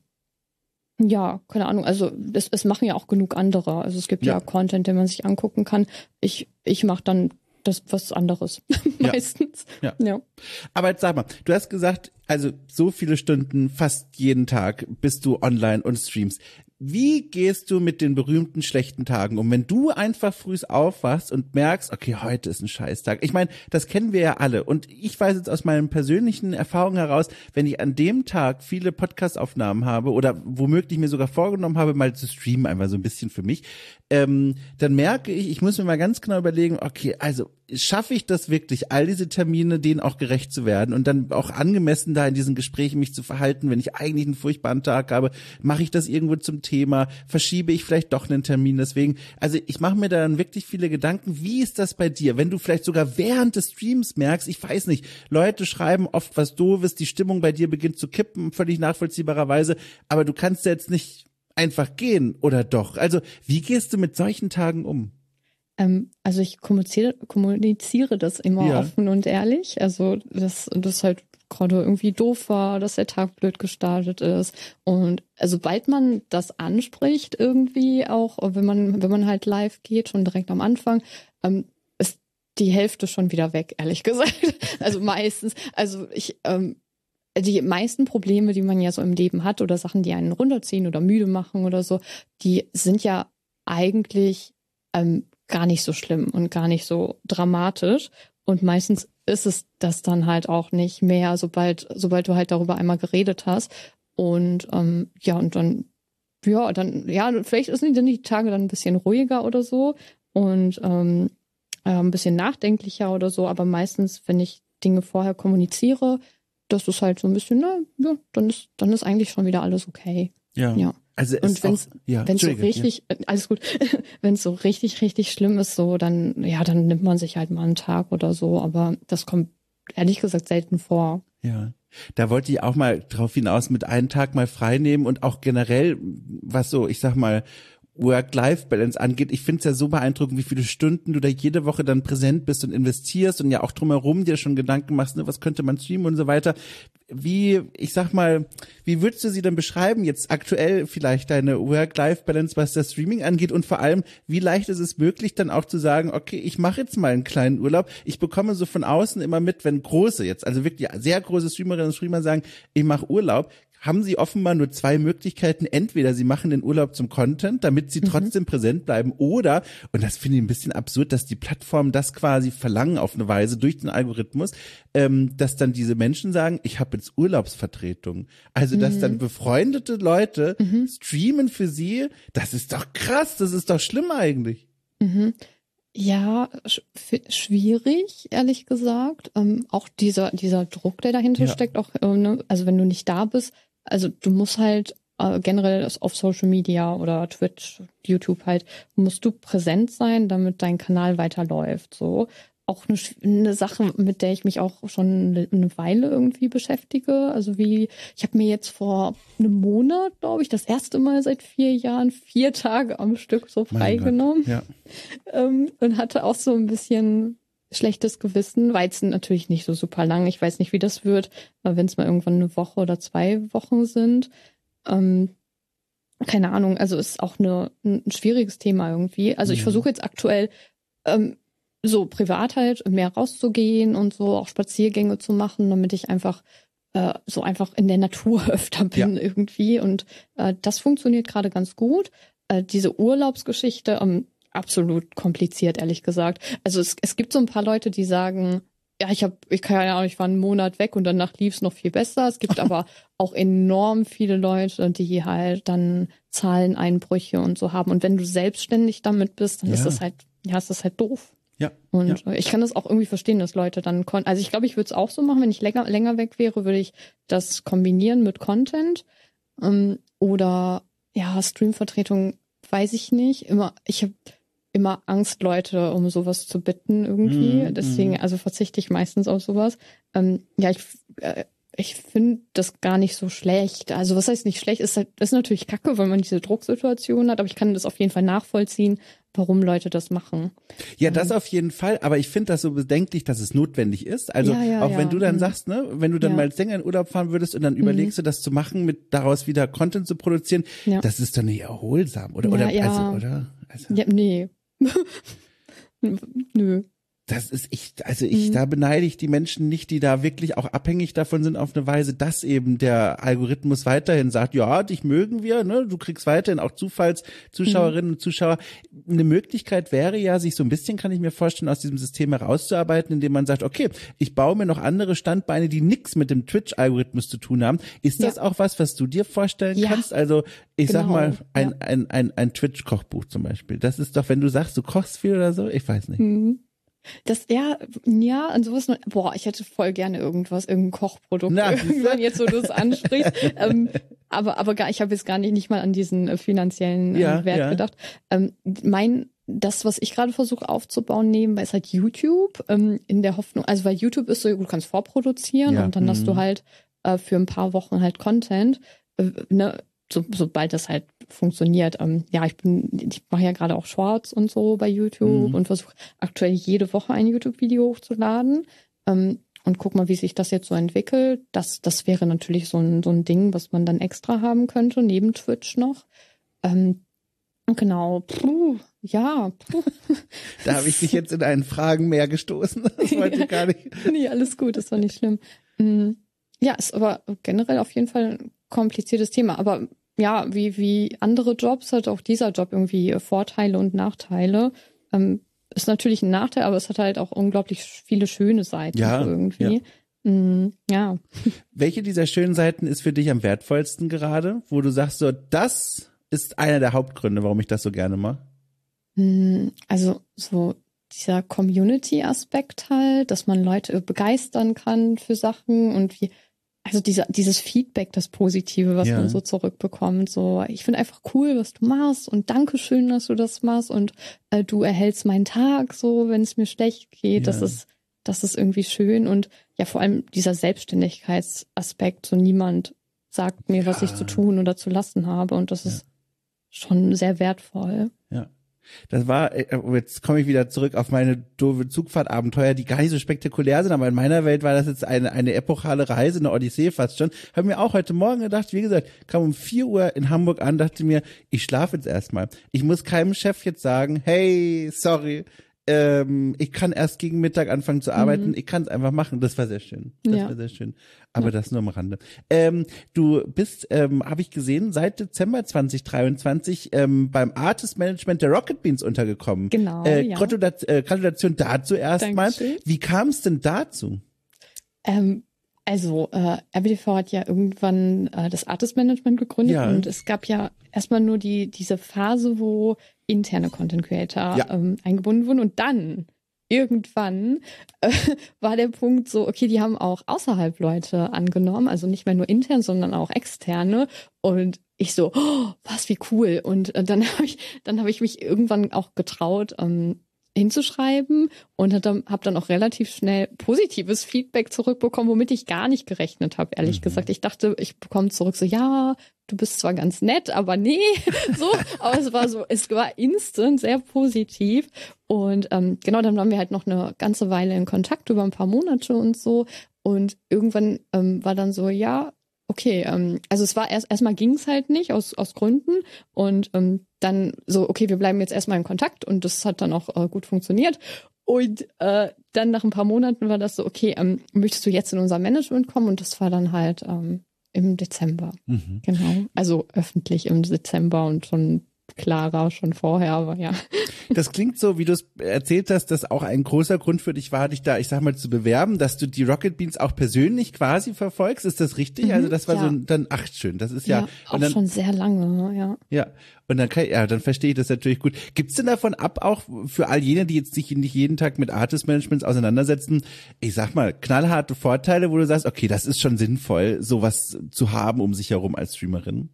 keine Ahnung, also es machen ja auch genug andere. Also es gibt ja Content, den man sich angucken kann. Ich mache dann das was anderes meistens. Ja. Aber jetzt sag mal, du hast gesagt, also so viele Stunden, fast jeden Tag bist du online und streamst. Wie gehst du mit den berühmten schlechten Tagen um? Wenn du einfach frühs aufwachst und merkst, okay, heute ist ein Scheißtag. Ich meine, das kennen wir ja alle. Und ich weiß jetzt aus meinen persönlichen Erfahrungen heraus, wenn ich an dem Tag viele Podcast-Aufnahmen habe oder womöglich mir sogar vorgenommen habe, mal zu streamen, einfach so ein bisschen für mich, dann merke ich muss mir mal ganz genau überlegen, okay, also schaffe ich das wirklich, all diese Termine, denen auch gerecht zu werden und dann auch angemessen da in diesen Gesprächen mich zu verhalten, wenn ich eigentlich einen furchtbaren Tag habe, mache ich das irgendwo zum Thema, verschiebe ich vielleicht doch einen Termin, deswegen, also ich mache mir da dann wirklich viele Gedanken, wie ist das bei dir, wenn du vielleicht sogar während des Streams merkst, ich weiß nicht, Leute schreiben oft was Doofes, die Stimmung bei dir beginnt zu kippen, völlig nachvollziehbarerweise, aber du kannst jetzt nicht einfach gehen, oder doch? Also, wie gehst du mit solchen Tagen um? Also ich kommuniziere das immer offen und ehrlich. Also das ist halt gerade irgendwie doof war, dass der Tag blöd gestartet ist. Und sobald man das anspricht irgendwie, auch wenn man halt live geht, schon direkt am Anfang, ist die Hälfte schon wieder weg, ehrlich gesagt. Also meistens, die meisten Probleme, die man ja so im Leben hat oder Sachen, die einen runterziehen oder müde machen oder so, die sind ja eigentlich gar nicht so schlimm und gar nicht so dramatisch. Und meistens ist es das dann halt auch nicht mehr, sobald du halt darüber einmal geredet hast. Und vielleicht sind die Tage dann ein bisschen ruhiger oder so und ein bisschen nachdenklicher oder so. Aber meistens, wenn ich Dinge vorher kommuniziere, das ist halt so ein bisschen, dann ist eigentlich schon wieder alles okay. Ja. Also und wenn es so richtig, alles gut, wenn es so richtig, richtig schlimm ist, so, dann nimmt man sich halt mal einen Tag oder so, aber das kommt ehrlich gesagt selten vor. Ja. Da wollte ich auch mal drauf hinaus, mit einem Tag mal frei nehmen und auch generell, was so, ich sag mal, Work-Life-Balance angeht. Ich finde es ja so beeindruckend, wie viele Stunden du da jede Woche dann präsent bist und investierst und ja auch drumherum dir schon Gedanken machst, ne, was könnte man streamen und so weiter. Wie würdest du sie denn beschreiben, jetzt aktuell vielleicht deine Work-Life-Balance, was das Streaming angeht und vor allem, wie leicht ist es möglich dann auch zu sagen, okay, ich mache jetzt mal einen kleinen Urlaub. Ich bekomme so von außen immer mit, wenn große jetzt, also wirklich sehr große Streamerinnen und Streamer sagen, ich mache Urlaub, haben sie offenbar nur zwei Möglichkeiten. Entweder sie machen den Urlaub zum Content, damit sie trotzdem präsent bleiben, oder, und das finde ich ein bisschen absurd, dass die Plattformen das quasi verlangen auf eine Weise durch den Algorithmus, dass dann diese Menschen sagen, ich habe jetzt Urlaubsvertretung. Also, dass dann befreundete Leute streamen für sie, das ist doch krass, das ist doch schlimm eigentlich. Ja, schwierig, ehrlich gesagt. Auch dieser Druck, der dahinter steckt, auch, also wenn du nicht da bist, also du musst halt generell auf Social Media oder Twitch, YouTube halt, musst du präsent sein, damit dein Kanal weiterläuft. So. Auch eine Sache, mit der ich mich auch schon eine Weile irgendwie beschäftige. Also ich habe mir jetzt vor einem Monat, glaube ich, das erste Mal seit 4 Jahren 4 Tage am Stück so freigenommen. Ja. Und hatte auch so ein bisschen schlechtes Gewissen, war jetzt natürlich nicht so super lang. Ich weiß nicht, wie das wird, wenn es mal irgendwann eine Woche oder 2 Wochen sind. Keine Ahnung, also ist auch ein schwieriges Thema irgendwie. Also ich versuche jetzt aktuell so privat halt mehr rauszugehen und so auch Spaziergänge zu machen, damit ich einfach einfach in der Natur öfter bin irgendwie. Und das funktioniert gerade ganz gut. Diese Urlaubsgeschichte, absolut kompliziert, ehrlich gesagt. Also es gibt so ein paar Leute, die sagen, ja, ich war einen Monat weg und danach lief es noch viel besser. Es gibt aber auch enorm viele Leute, die halt dann Zahleneinbrüche und so haben. Und wenn du selbstständig damit bist, dann ist das halt doof. Ja. Und ich kann das auch irgendwie verstehen, dass Leute dann also ich glaube, ich würde es auch so machen, wenn ich länger weg wäre, würde ich das kombinieren mit Content. Oder Streamvertretung, weiß ich nicht. Ich habe immer Angst, Leute um sowas zu bitten irgendwie. Deswegen, also verzichte ich meistens auf sowas. Ich finde das gar nicht so schlecht. Also was heißt nicht schlecht? Ist natürlich kacke, weil man diese Drucksituation hat, aber ich kann das auf jeden Fall nachvollziehen, warum Leute das machen. Ja, das auf jeden Fall, aber ich finde das so bedenklich, dass es notwendig ist. Also wenn du dann sagst, ne, wenn du dann mal als Sänger in Urlaub fahren würdest und dann überlegst du, das zu machen, mit daraus wieder Content zu produzieren, das ist doch nicht erholsam, oder? Also, ja, nee. Nö. Das ist da beneide ich die Menschen nicht, die da wirklich auch abhängig davon sind auf eine Weise, dass eben der Algorithmus weiterhin sagt, ja, dich mögen wir, ne, du kriegst weiterhin auch Zufallszuschauerinnen und Zuschauer. Eine Möglichkeit wäre ja, sich so ein bisschen, kann ich mir vorstellen, aus diesem System herauszuarbeiten, indem man sagt, okay, ich baue mir noch andere Standbeine, die nichts mit dem Twitch-Algorithmus zu tun haben. Ist das auch was du dir vorstellen kannst? Also, ich sag mal, ein Twitch-Kochbuch zum Beispiel. Das ist doch, wenn du sagst, du kochst viel oder so, ich weiß nicht. Das, an sowas, ich hätte voll gerne irgendein Kochprodukt, irgendwann jetzt, wo du es ansprichst. Aber ich habe jetzt gar nicht mal an diesen finanziellen Wert gedacht. Das, was ich gerade versuche aufzubauen nebenbei, ist halt YouTube, in der Hoffnung, also weil YouTube ist so, du kannst vorproduzieren und dann hast du halt für ein paar Wochen halt Content, sobald das halt funktioniert. Ich mache ja gerade auch Shorts und so bei YouTube und versuche aktuell jede Woche ein YouTube-Video hochzuladen. und guck mal, wie sich das jetzt so entwickelt. Das wäre natürlich so ein Ding, was man dann extra haben könnte, neben Twitch noch. Genau. Da habe ich dich jetzt in einen Fragenmeer gestoßen. Das wollte ich gar nicht. Nee, alles gut, das war nicht schlimm. Ja, ist aber generell auf jeden Fall ein kompliziertes Thema. Aber ja, wie andere Jobs hat auch dieser Job irgendwie Vorteile und Nachteile. Ist natürlich ein Nachteil, aber es hat halt auch unglaublich viele schöne Seiten irgendwie. Ja. Welche dieser schönen Seiten ist für dich am wertvollsten gerade, wo du sagst, so, das ist einer der Hauptgründe, warum ich das so gerne mache? Also so dieser Community-Aspekt halt, dass man Leute begeistern kann für Sachen und also dieses Feedback, das Positive, was man so zurückbekommt. So, ich finde einfach cool, was du machst und Dankeschön, dass du das machst und du erhältst meinen Tag so, wenn es mir schlecht geht. Ja. Das ist irgendwie schön und ja, vor allem dieser Selbstständigkeitsaspekt. So niemand sagt mir, was ich zu tun oder zu lassen habe und das ist schon sehr wertvoll. Ja. Das war, jetzt komme ich wieder zurück auf meine doofe Zugfahrtabenteuer, die gar nicht so spektakulär sind, aber in meiner Welt war das jetzt eine epochale Reise, eine Odyssee fast schon. Habe mir auch heute Morgen gedacht, wie gesagt, kam um 4 Uhr in Hamburg an, dachte mir, ich schlafe jetzt erstmal. Ich muss keinem Chef jetzt sagen, hey, sorry, ich kann erst gegen Mittag anfangen zu arbeiten, ich kann es einfach machen. Das war sehr schön. Das war sehr schön. Aber das nur am Rande. Du bist, habe ich gesehen, seit Dezember 2023 beim Artist Management der Rocket Beans untergekommen. Genau, Gratulation dazu erstmal. Wie kam es denn dazu? Also RBTV hat ja irgendwann das Artist Management gegründet und es gab ja erstmal nur diese Phase, wo interne Content Creator eingebunden wurden und dann irgendwann war der Punkt so, okay, die haben auch außerhalb Leute angenommen, also nicht mehr nur intern, sondern auch externe und ich so, was, wie cool und dann habe ich mich irgendwann auch getraut, hinzuschreiben und habe dann auch relativ schnell positives Feedback zurückbekommen, womit ich gar nicht gerechnet habe, ehrlich gesagt. Ich dachte, ich bekomme zurück so, ja, du bist zwar ganz nett, aber nee, so, aber es war instant sehr positiv und genau, dann waren wir halt noch eine ganze Weile in Kontakt über ein paar Monate und so und irgendwann war dann so, ja, okay, also es war erstmal ging es halt nicht aus Gründen und dann so, okay, wir bleiben jetzt erstmal in Kontakt und das hat dann auch gut funktioniert und dann nach ein paar Monaten war das so, okay, möchtest du jetzt in unser Management kommen und das war dann halt im Dezember, genau, also öffentlich im Dezember und schon klarer schon vorher, aber ja. Das klingt so, wie du es erzählt hast, dass auch ein großer Grund für dich war, dich da, ich sag mal, zu bewerben, dass du die Rocket Beans auch persönlich quasi verfolgst. Ist das richtig? Also das war so dann, ach schön, das ist ja auch dann, schon sehr lange, ja. Ja, und dann dann verstehe ich das natürlich gut. Gibt's denn davon ab, auch für all jene, die jetzt sich nicht jeden Tag mit Artist Managements auseinandersetzen, ich sag mal, knallharte Vorteile, wo du sagst, okay, das ist schon sinnvoll, sowas zu haben um sich herum als Streamerin?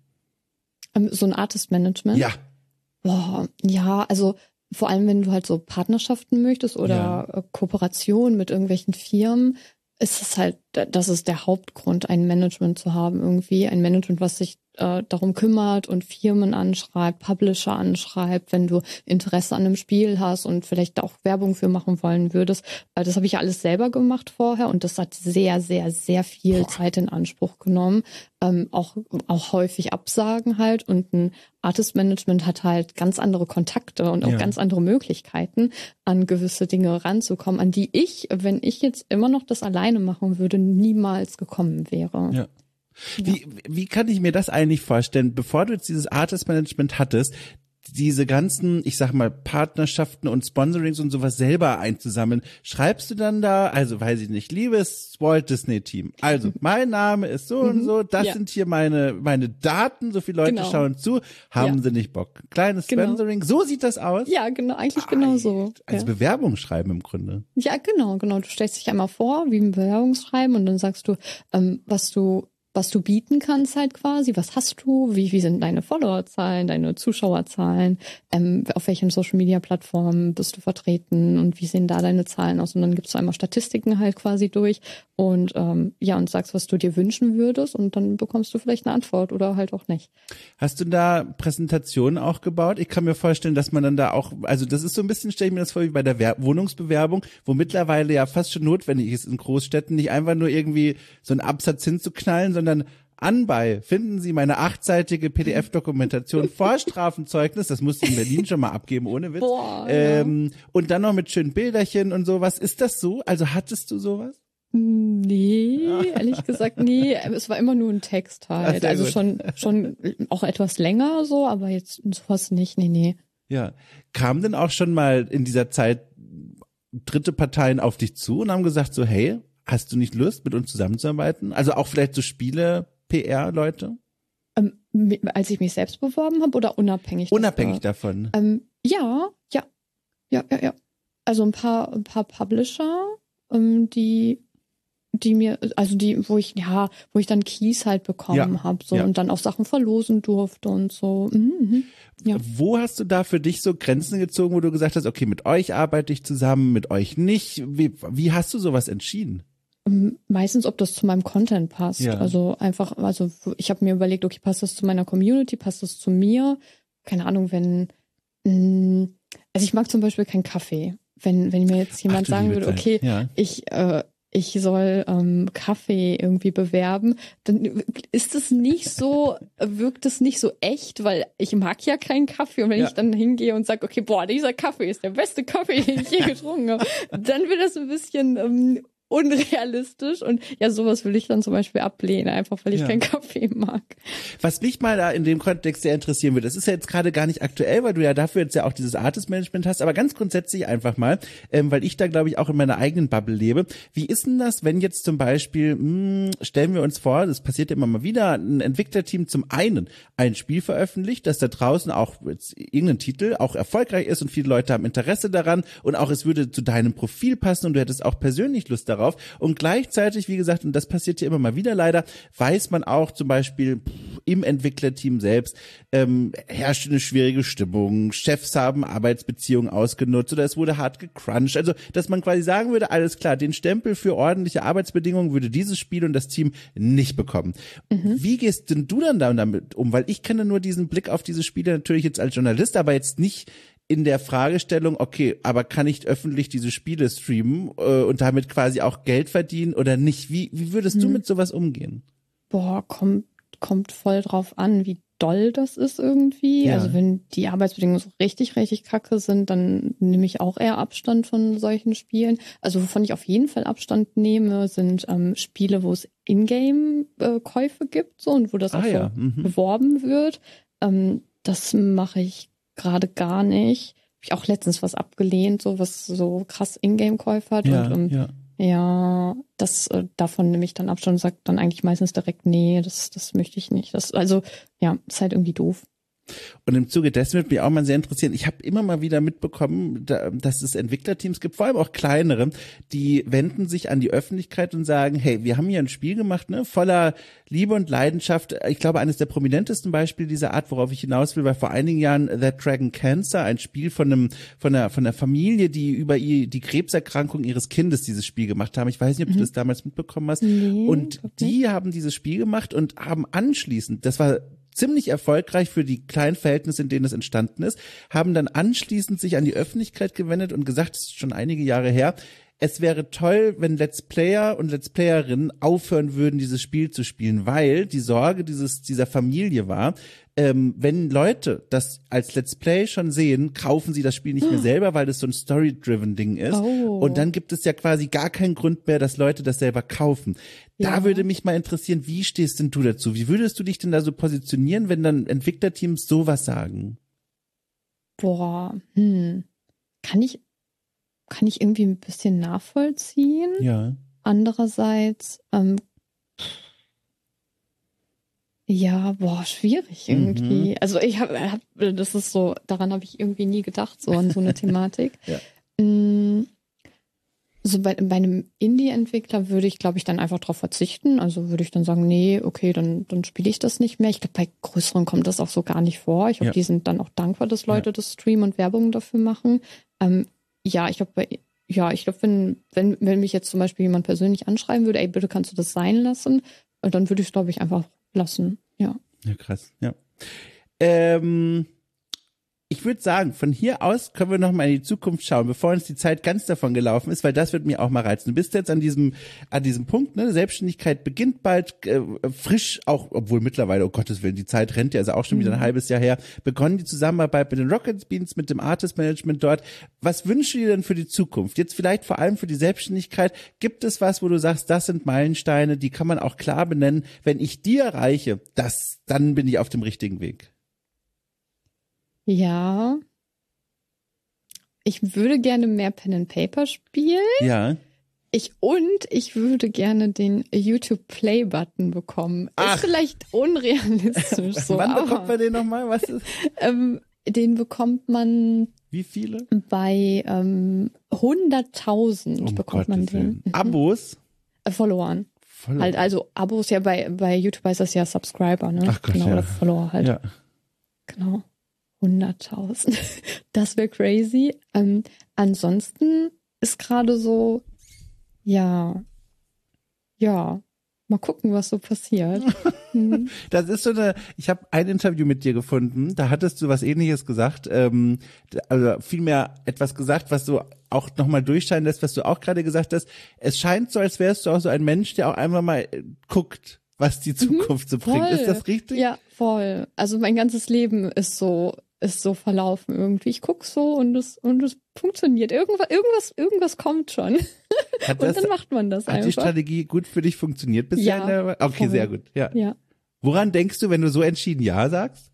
So ein Artist Management? Ja. Boah, ja, also vor allem, wenn du halt so Partnerschaften möchtest oder Kooperation mit irgendwelchen Firmen, ist es halt, das ist der Hauptgrund, ein Management zu haben irgendwie. Ein Management, was sich darum kümmert und Firmen anschreibt, Publisher anschreibt, wenn du Interesse an einem Spiel hast und vielleicht da auch Werbung für machen wollen würdest. Das habe ich ja alles selber gemacht vorher und das hat sehr, sehr, sehr viel Zeit in Anspruch genommen. Auch häufig Absagen halt und ein Artist Management hat halt ganz andere Kontakte und auch ganz andere Möglichkeiten, an gewisse Dinge ranzukommen, an die ich, wenn ich jetzt immer noch das alleine machen würde, niemals gekommen wäre. Ja. Wie kann ich mir das eigentlich vorstellen, bevor du jetzt dieses Artist Management hattest, diese ganzen, ich sag mal, Partnerschaften und Sponsorings und sowas selber einzusammeln? Schreibst du dann da, also weiß ich nicht, liebes Walt Disney Team, also mein Name ist so und so, das sind hier meine Daten, so viele Leute schauen zu, haben sie nicht Bock? Kleines Sponsoring, so sieht das aus? Ja, genau, eigentlich genau so. Als Bewerbungsschreiben im Grunde. Ja, genau. Du stellst dich einmal vor, wie ein Bewerbungsschreiben und dann sagst du, was du was du bieten kannst halt quasi. Was hast du? Wie sind deine Followerzahlen, deine Zuschauerzahlen? Auf welchen Social-Media-Plattformen bist du vertreten und wie sehen da deine Zahlen aus? Und dann gibst du einmal Statistiken halt quasi durch und und sagst, was du dir wünschen würdest und dann bekommst du vielleicht eine Antwort oder halt auch nicht. Hast du da Präsentationen auch gebaut? Ich kann mir vorstellen, dass man dann da auch, also das ist so ein bisschen, stelle ich mir das vor, wie bei der Wohnungsbewerbung, wo mittlerweile ja fast schon notwendig ist in Großstädten, nicht einfach nur irgendwie so einen Absatz hinzuknallen, sondern anbei finden Sie meine 8-seitige PDF-Dokumentation Vorstrafenzeugnis, das musste ich in Berlin schon mal abgeben, ohne Witz. Boah, ja. Und dann noch mit schönen Bilderchen und sowas. Ist das so? Also hattest du sowas? Nee, ehrlich gesagt, nee. Es war immer nur ein Text halt. Ach, also gut. schon auch etwas länger so, aber jetzt sowas nicht, nee. Ja. Kam denn auch schon mal in dieser Zeit dritte Parteien auf dich zu und haben gesagt so, hey, hast du nicht Lust, mit uns zusammenzuarbeiten? Also auch vielleicht so Spiele-PR-Leute? Als ich mich selbst beworben habe oder unabhängig? Unabhängig davon. Ja. Also ein paar Publisher, die mir, also wo ich dann Keys halt bekommen habe, so und dann auch Sachen verlosen durfte und so. Ja. Wo hast du da für dich so Grenzen gezogen, wo du gesagt hast, okay, mit euch arbeite ich zusammen, mit euch nicht? Wie hast du sowas entschieden? Meistens, ob das zu meinem Content passt. Ja. Also ich habe mir überlegt, okay, passt das zu meiner Community, passt das zu mir? Keine Ahnung, also ich mag zum Beispiel keinen Kaffee. Wenn mir jetzt jemand sagen würde, okay, ich soll Kaffee irgendwie bewerben, dann wirkt es nicht so echt, weil ich mag ja keinen Kaffee und wenn ich dann hingehe und sage, okay, boah, dieser Kaffee ist der beste Kaffee, den ich je getrunken habe, dann wird das ein bisschen unrealistisch und ja, sowas will ich dann zum Beispiel ablehnen, einfach weil ich keinen Kaffee mag. Was mich mal da in dem Kontext sehr interessieren würde, das ist ja jetzt gerade gar nicht aktuell, weil du ja dafür jetzt ja auch dieses Artist-Management hast, aber ganz grundsätzlich einfach mal, weil ich da glaube ich auch in meiner eigenen Bubble lebe. Wie ist denn das, wenn jetzt zum Beispiel, stellen wir uns vor, das passiert ja immer mal wieder, ein Entwicklerteam zum einen ein Spiel veröffentlicht, das da draußen auch jetzt irgendein Titel auch erfolgreich ist und viele Leute haben Interesse daran und auch es würde zu deinem Profil passen und du hättest auch persönlich Lust darauf. Und gleichzeitig, wie gesagt, und das passiert hier immer mal wieder leider, weiß man auch zum Beispiel im Entwicklerteam selbst, herrscht eine schwierige Stimmung, Chefs haben Arbeitsbeziehungen ausgenutzt oder es wurde hart gecrunched. Also, dass man quasi sagen würde, alles klar, den Stempel für ordentliche Arbeitsbedingungen würde dieses Spiel und das Team nicht bekommen. Wie gehst denn du dann damit um? Weil ich kenne nur diesen Blick auf diese Spiele natürlich jetzt als Journalist, aber jetzt nicht in der Fragestellung, okay, aber kann ich öffentlich diese Spiele streamen und damit quasi auch Geld verdienen oder nicht? Wie würdest du mit sowas umgehen? Boah, kommt voll drauf an, wie doll das ist irgendwie. Ja. Also wenn die Arbeitsbedingungen so richtig, richtig kacke sind, dann nehme ich auch eher Abstand von solchen Spielen. Also wovon ich auf jeden Fall Abstand nehme, sind Spiele, wo es Ingame-Käufe gibt so und wo das auch beworben wird. Das mache ich gerade gar nicht. Habe ich auch letztens was abgelehnt, so was so krass Ingame-Käufe hat. Davon nehme ich dann Abstand und sage dann eigentlich meistens direkt, nee, das möchte ich nicht. Ist halt irgendwie doof. Und im Zuge dessen würde mich auch mal sehr interessieren, ich habe immer mal wieder mitbekommen, dass es Entwicklerteams gibt, vor allem auch kleinere, die wenden sich an die Öffentlichkeit und sagen, hey, wir haben hier ein Spiel gemacht, ne, voller Liebe und Leidenschaft. Ich glaube, eines der prominentesten Beispiele dieser Art, worauf ich hinaus will, war vor einigen Jahren That Dragon Cancer, ein Spiel von einer Familie, die über die Krebserkrankung ihres Kindes dieses Spiel gemacht haben. Ich weiß nicht, ob du das damals mitbekommen hast. Nee, und die haben dieses Spiel gemacht und haben anschließend, das war ziemlich erfolgreich für die kleinen Verhältnisse, in denen es entstanden ist, haben dann anschließend sich an die Öffentlichkeit gewendet und gesagt, das ist schon einige Jahre her, es wäre toll, wenn Let's Player und Let's Playerinnen aufhören würden, dieses Spiel zu spielen, weil die Sorge dieser Familie war, wenn Leute das als Let's Play schon sehen, kaufen sie das Spiel nicht mehr selber, weil das so ein Story-driven Ding ist. Oh. Und dann gibt es ja quasi gar keinen Grund mehr, dass Leute das selber kaufen. Da würde mich mal interessieren, wie stehst denn du dazu? Wie würdest du dich denn da so positionieren, wenn dann Entwicklerteams sowas sagen? Boah, kann ich irgendwie ein bisschen nachvollziehen. Ja. Andererseits, schwierig irgendwie. Also ich das ist so, daran habe ich irgendwie nie gedacht, so an so eine Thematik. Ja. Also bei einem Indie-Entwickler würde ich, glaube ich, dann einfach drauf verzichten. Also würde ich dann sagen, nee, okay, dann spiele ich das nicht mehr. Ich glaube, bei größeren kommt das auch so gar nicht vor. Ich glaube, die sind dann auch dankbar, dass Leute das streamen und Werbung dafür machen. Ich glaube, wenn mich jetzt zum Beispiel jemand persönlich anschreiben würde, ey, bitte kannst du das sein lassen, dann würde ich es, glaube ich, einfach lassen. Ja. Ja, krass, ja. Ich würde sagen, von hier aus können wir noch mal in die Zukunft schauen, bevor uns die Zeit ganz davon gelaufen ist, weil das wird mir auch mal reizen. Du bist jetzt an diesem Punkt, ne? Selbstständigkeit beginnt bald, frisch auch, obwohl mittlerweile, oh Gottes Willen, die Zeit rennt ja, also auch schon wieder ein halbes Jahr her, begonnen die Zusammenarbeit mit den Rocket Beans, mit dem Artist Management dort. Was wünschst du dir denn für die Zukunft? Jetzt vielleicht vor allem für die Selbstständigkeit. Gibt es was, wo du sagst, das sind Meilensteine, die kann man auch klar benennen. Wenn ich die erreiche, dann bin ich auf dem richtigen Weg. Ja, ich würde gerne mehr Pen and Paper spielen. Ja. Ich würde gerne den YouTube Play Button bekommen. Ist vielleicht unrealistisch so. Wann bekommt man den nochmal? Was ist? Den bekommt man. Wie viele? Bei 100.000 bekommt man den. Abos? Followern. Halt, also Abos ja bei YouTube heißt das ja Subscriber, ne? Ach Gott, genau, ja. oder Follower halt. Ja. Genau. 100.000. Das wäre crazy. Ansonsten ist gerade so, ja, mal gucken, was so passiert. Das ist ich habe ein Interview mit dir gefunden, da hattest du was Ähnliches gesagt, also vielmehr etwas gesagt, was du auch nochmal durchscheinen lässt, was du auch gerade gesagt hast. Es scheint so, als wärst du auch so ein Mensch, der auch einfach mal guckt, was die Zukunft so bringt. Voll. Ist das richtig? Ja, voll. Also mein ganzes Leben ist so verlaufen irgendwie. Ich guck so und es funktioniert. Irgendwas kommt schon. Und dann macht man das einfach. Hat die Strategie gut für dich funktioniert bisher? Ja, Okay, voll. sehr gut. Ja. Woran denkst du, wenn du so entschieden Ja sagst?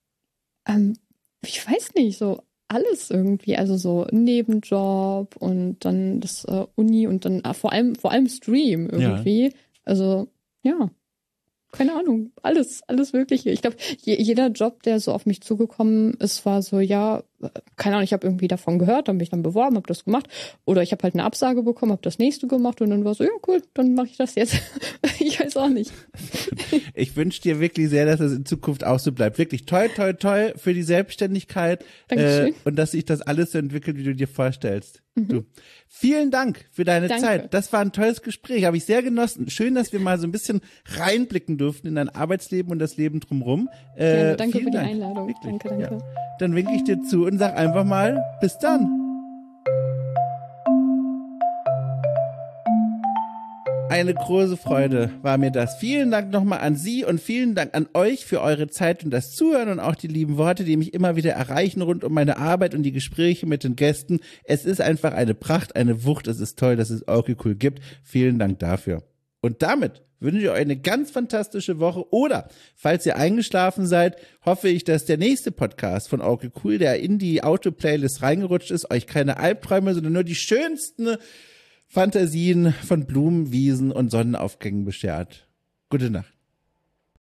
Ich weiß nicht, so alles irgendwie. Also so Nebenjob und dann das Uni und dann vor allem Stream irgendwie. Ja. Also, ja. Keine Ahnung, alles Mögliche. Ich glaube, jeder Job, der so auf mich zugekommen ist, war so, ja, keine Ahnung, ich habe irgendwie davon gehört, dann bin ich dann beworben, habe das gemacht. Oder ich habe halt eine Absage bekommen, habe das nächste gemacht und dann war so, ja cool, dann mache ich das jetzt. Ich weiß auch nicht. Ich wünsche dir wirklich sehr, dass es in Zukunft auch so bleibt. Wirklich toi, toi, toi für die Selbstständigkeit und dass sich das alles so entwickelt, wie du dir vorstellst. Du. Vielen Dank für deine Zeit. Das war ein tolles Gespräch, habe ich sehr genossen. Schön, dass wir mal so ein bisschen reinblicken durften in dein Arbeitsleben und das Leben drumherum. Danke für die Einladung. Wirklich. Danke. Ja. Dann winke ich dir zu und sag einfach mal, bis dann. Eine große Freude war mir das. Vielen Dank nochmal an Sie und vielen Dank an euch für eure Zeit und das Zuhören und auch die lieben Worte, die mich immer wieder erreichen rund um meine Arbeit und die Gespräche mit den Gästen. Es ist einfach eine Pracht, eine Wucht. Es ist toll, dass es Orky Cool gibt. Vielen Dank dafür. Und damit wünsche ich euch eine ganz fantastische Woche oder, falls ihr eingeschlafen seid, hoffe ich, dass der nächste Podcast von Orky Cool, der in die Auto-Playlist reingerutscht ist, euch keine Albträume, sondern nur die schönsten Fantasien von Blumen, Wiesen und Sonnenaufgängen beschert. Gute Nacht.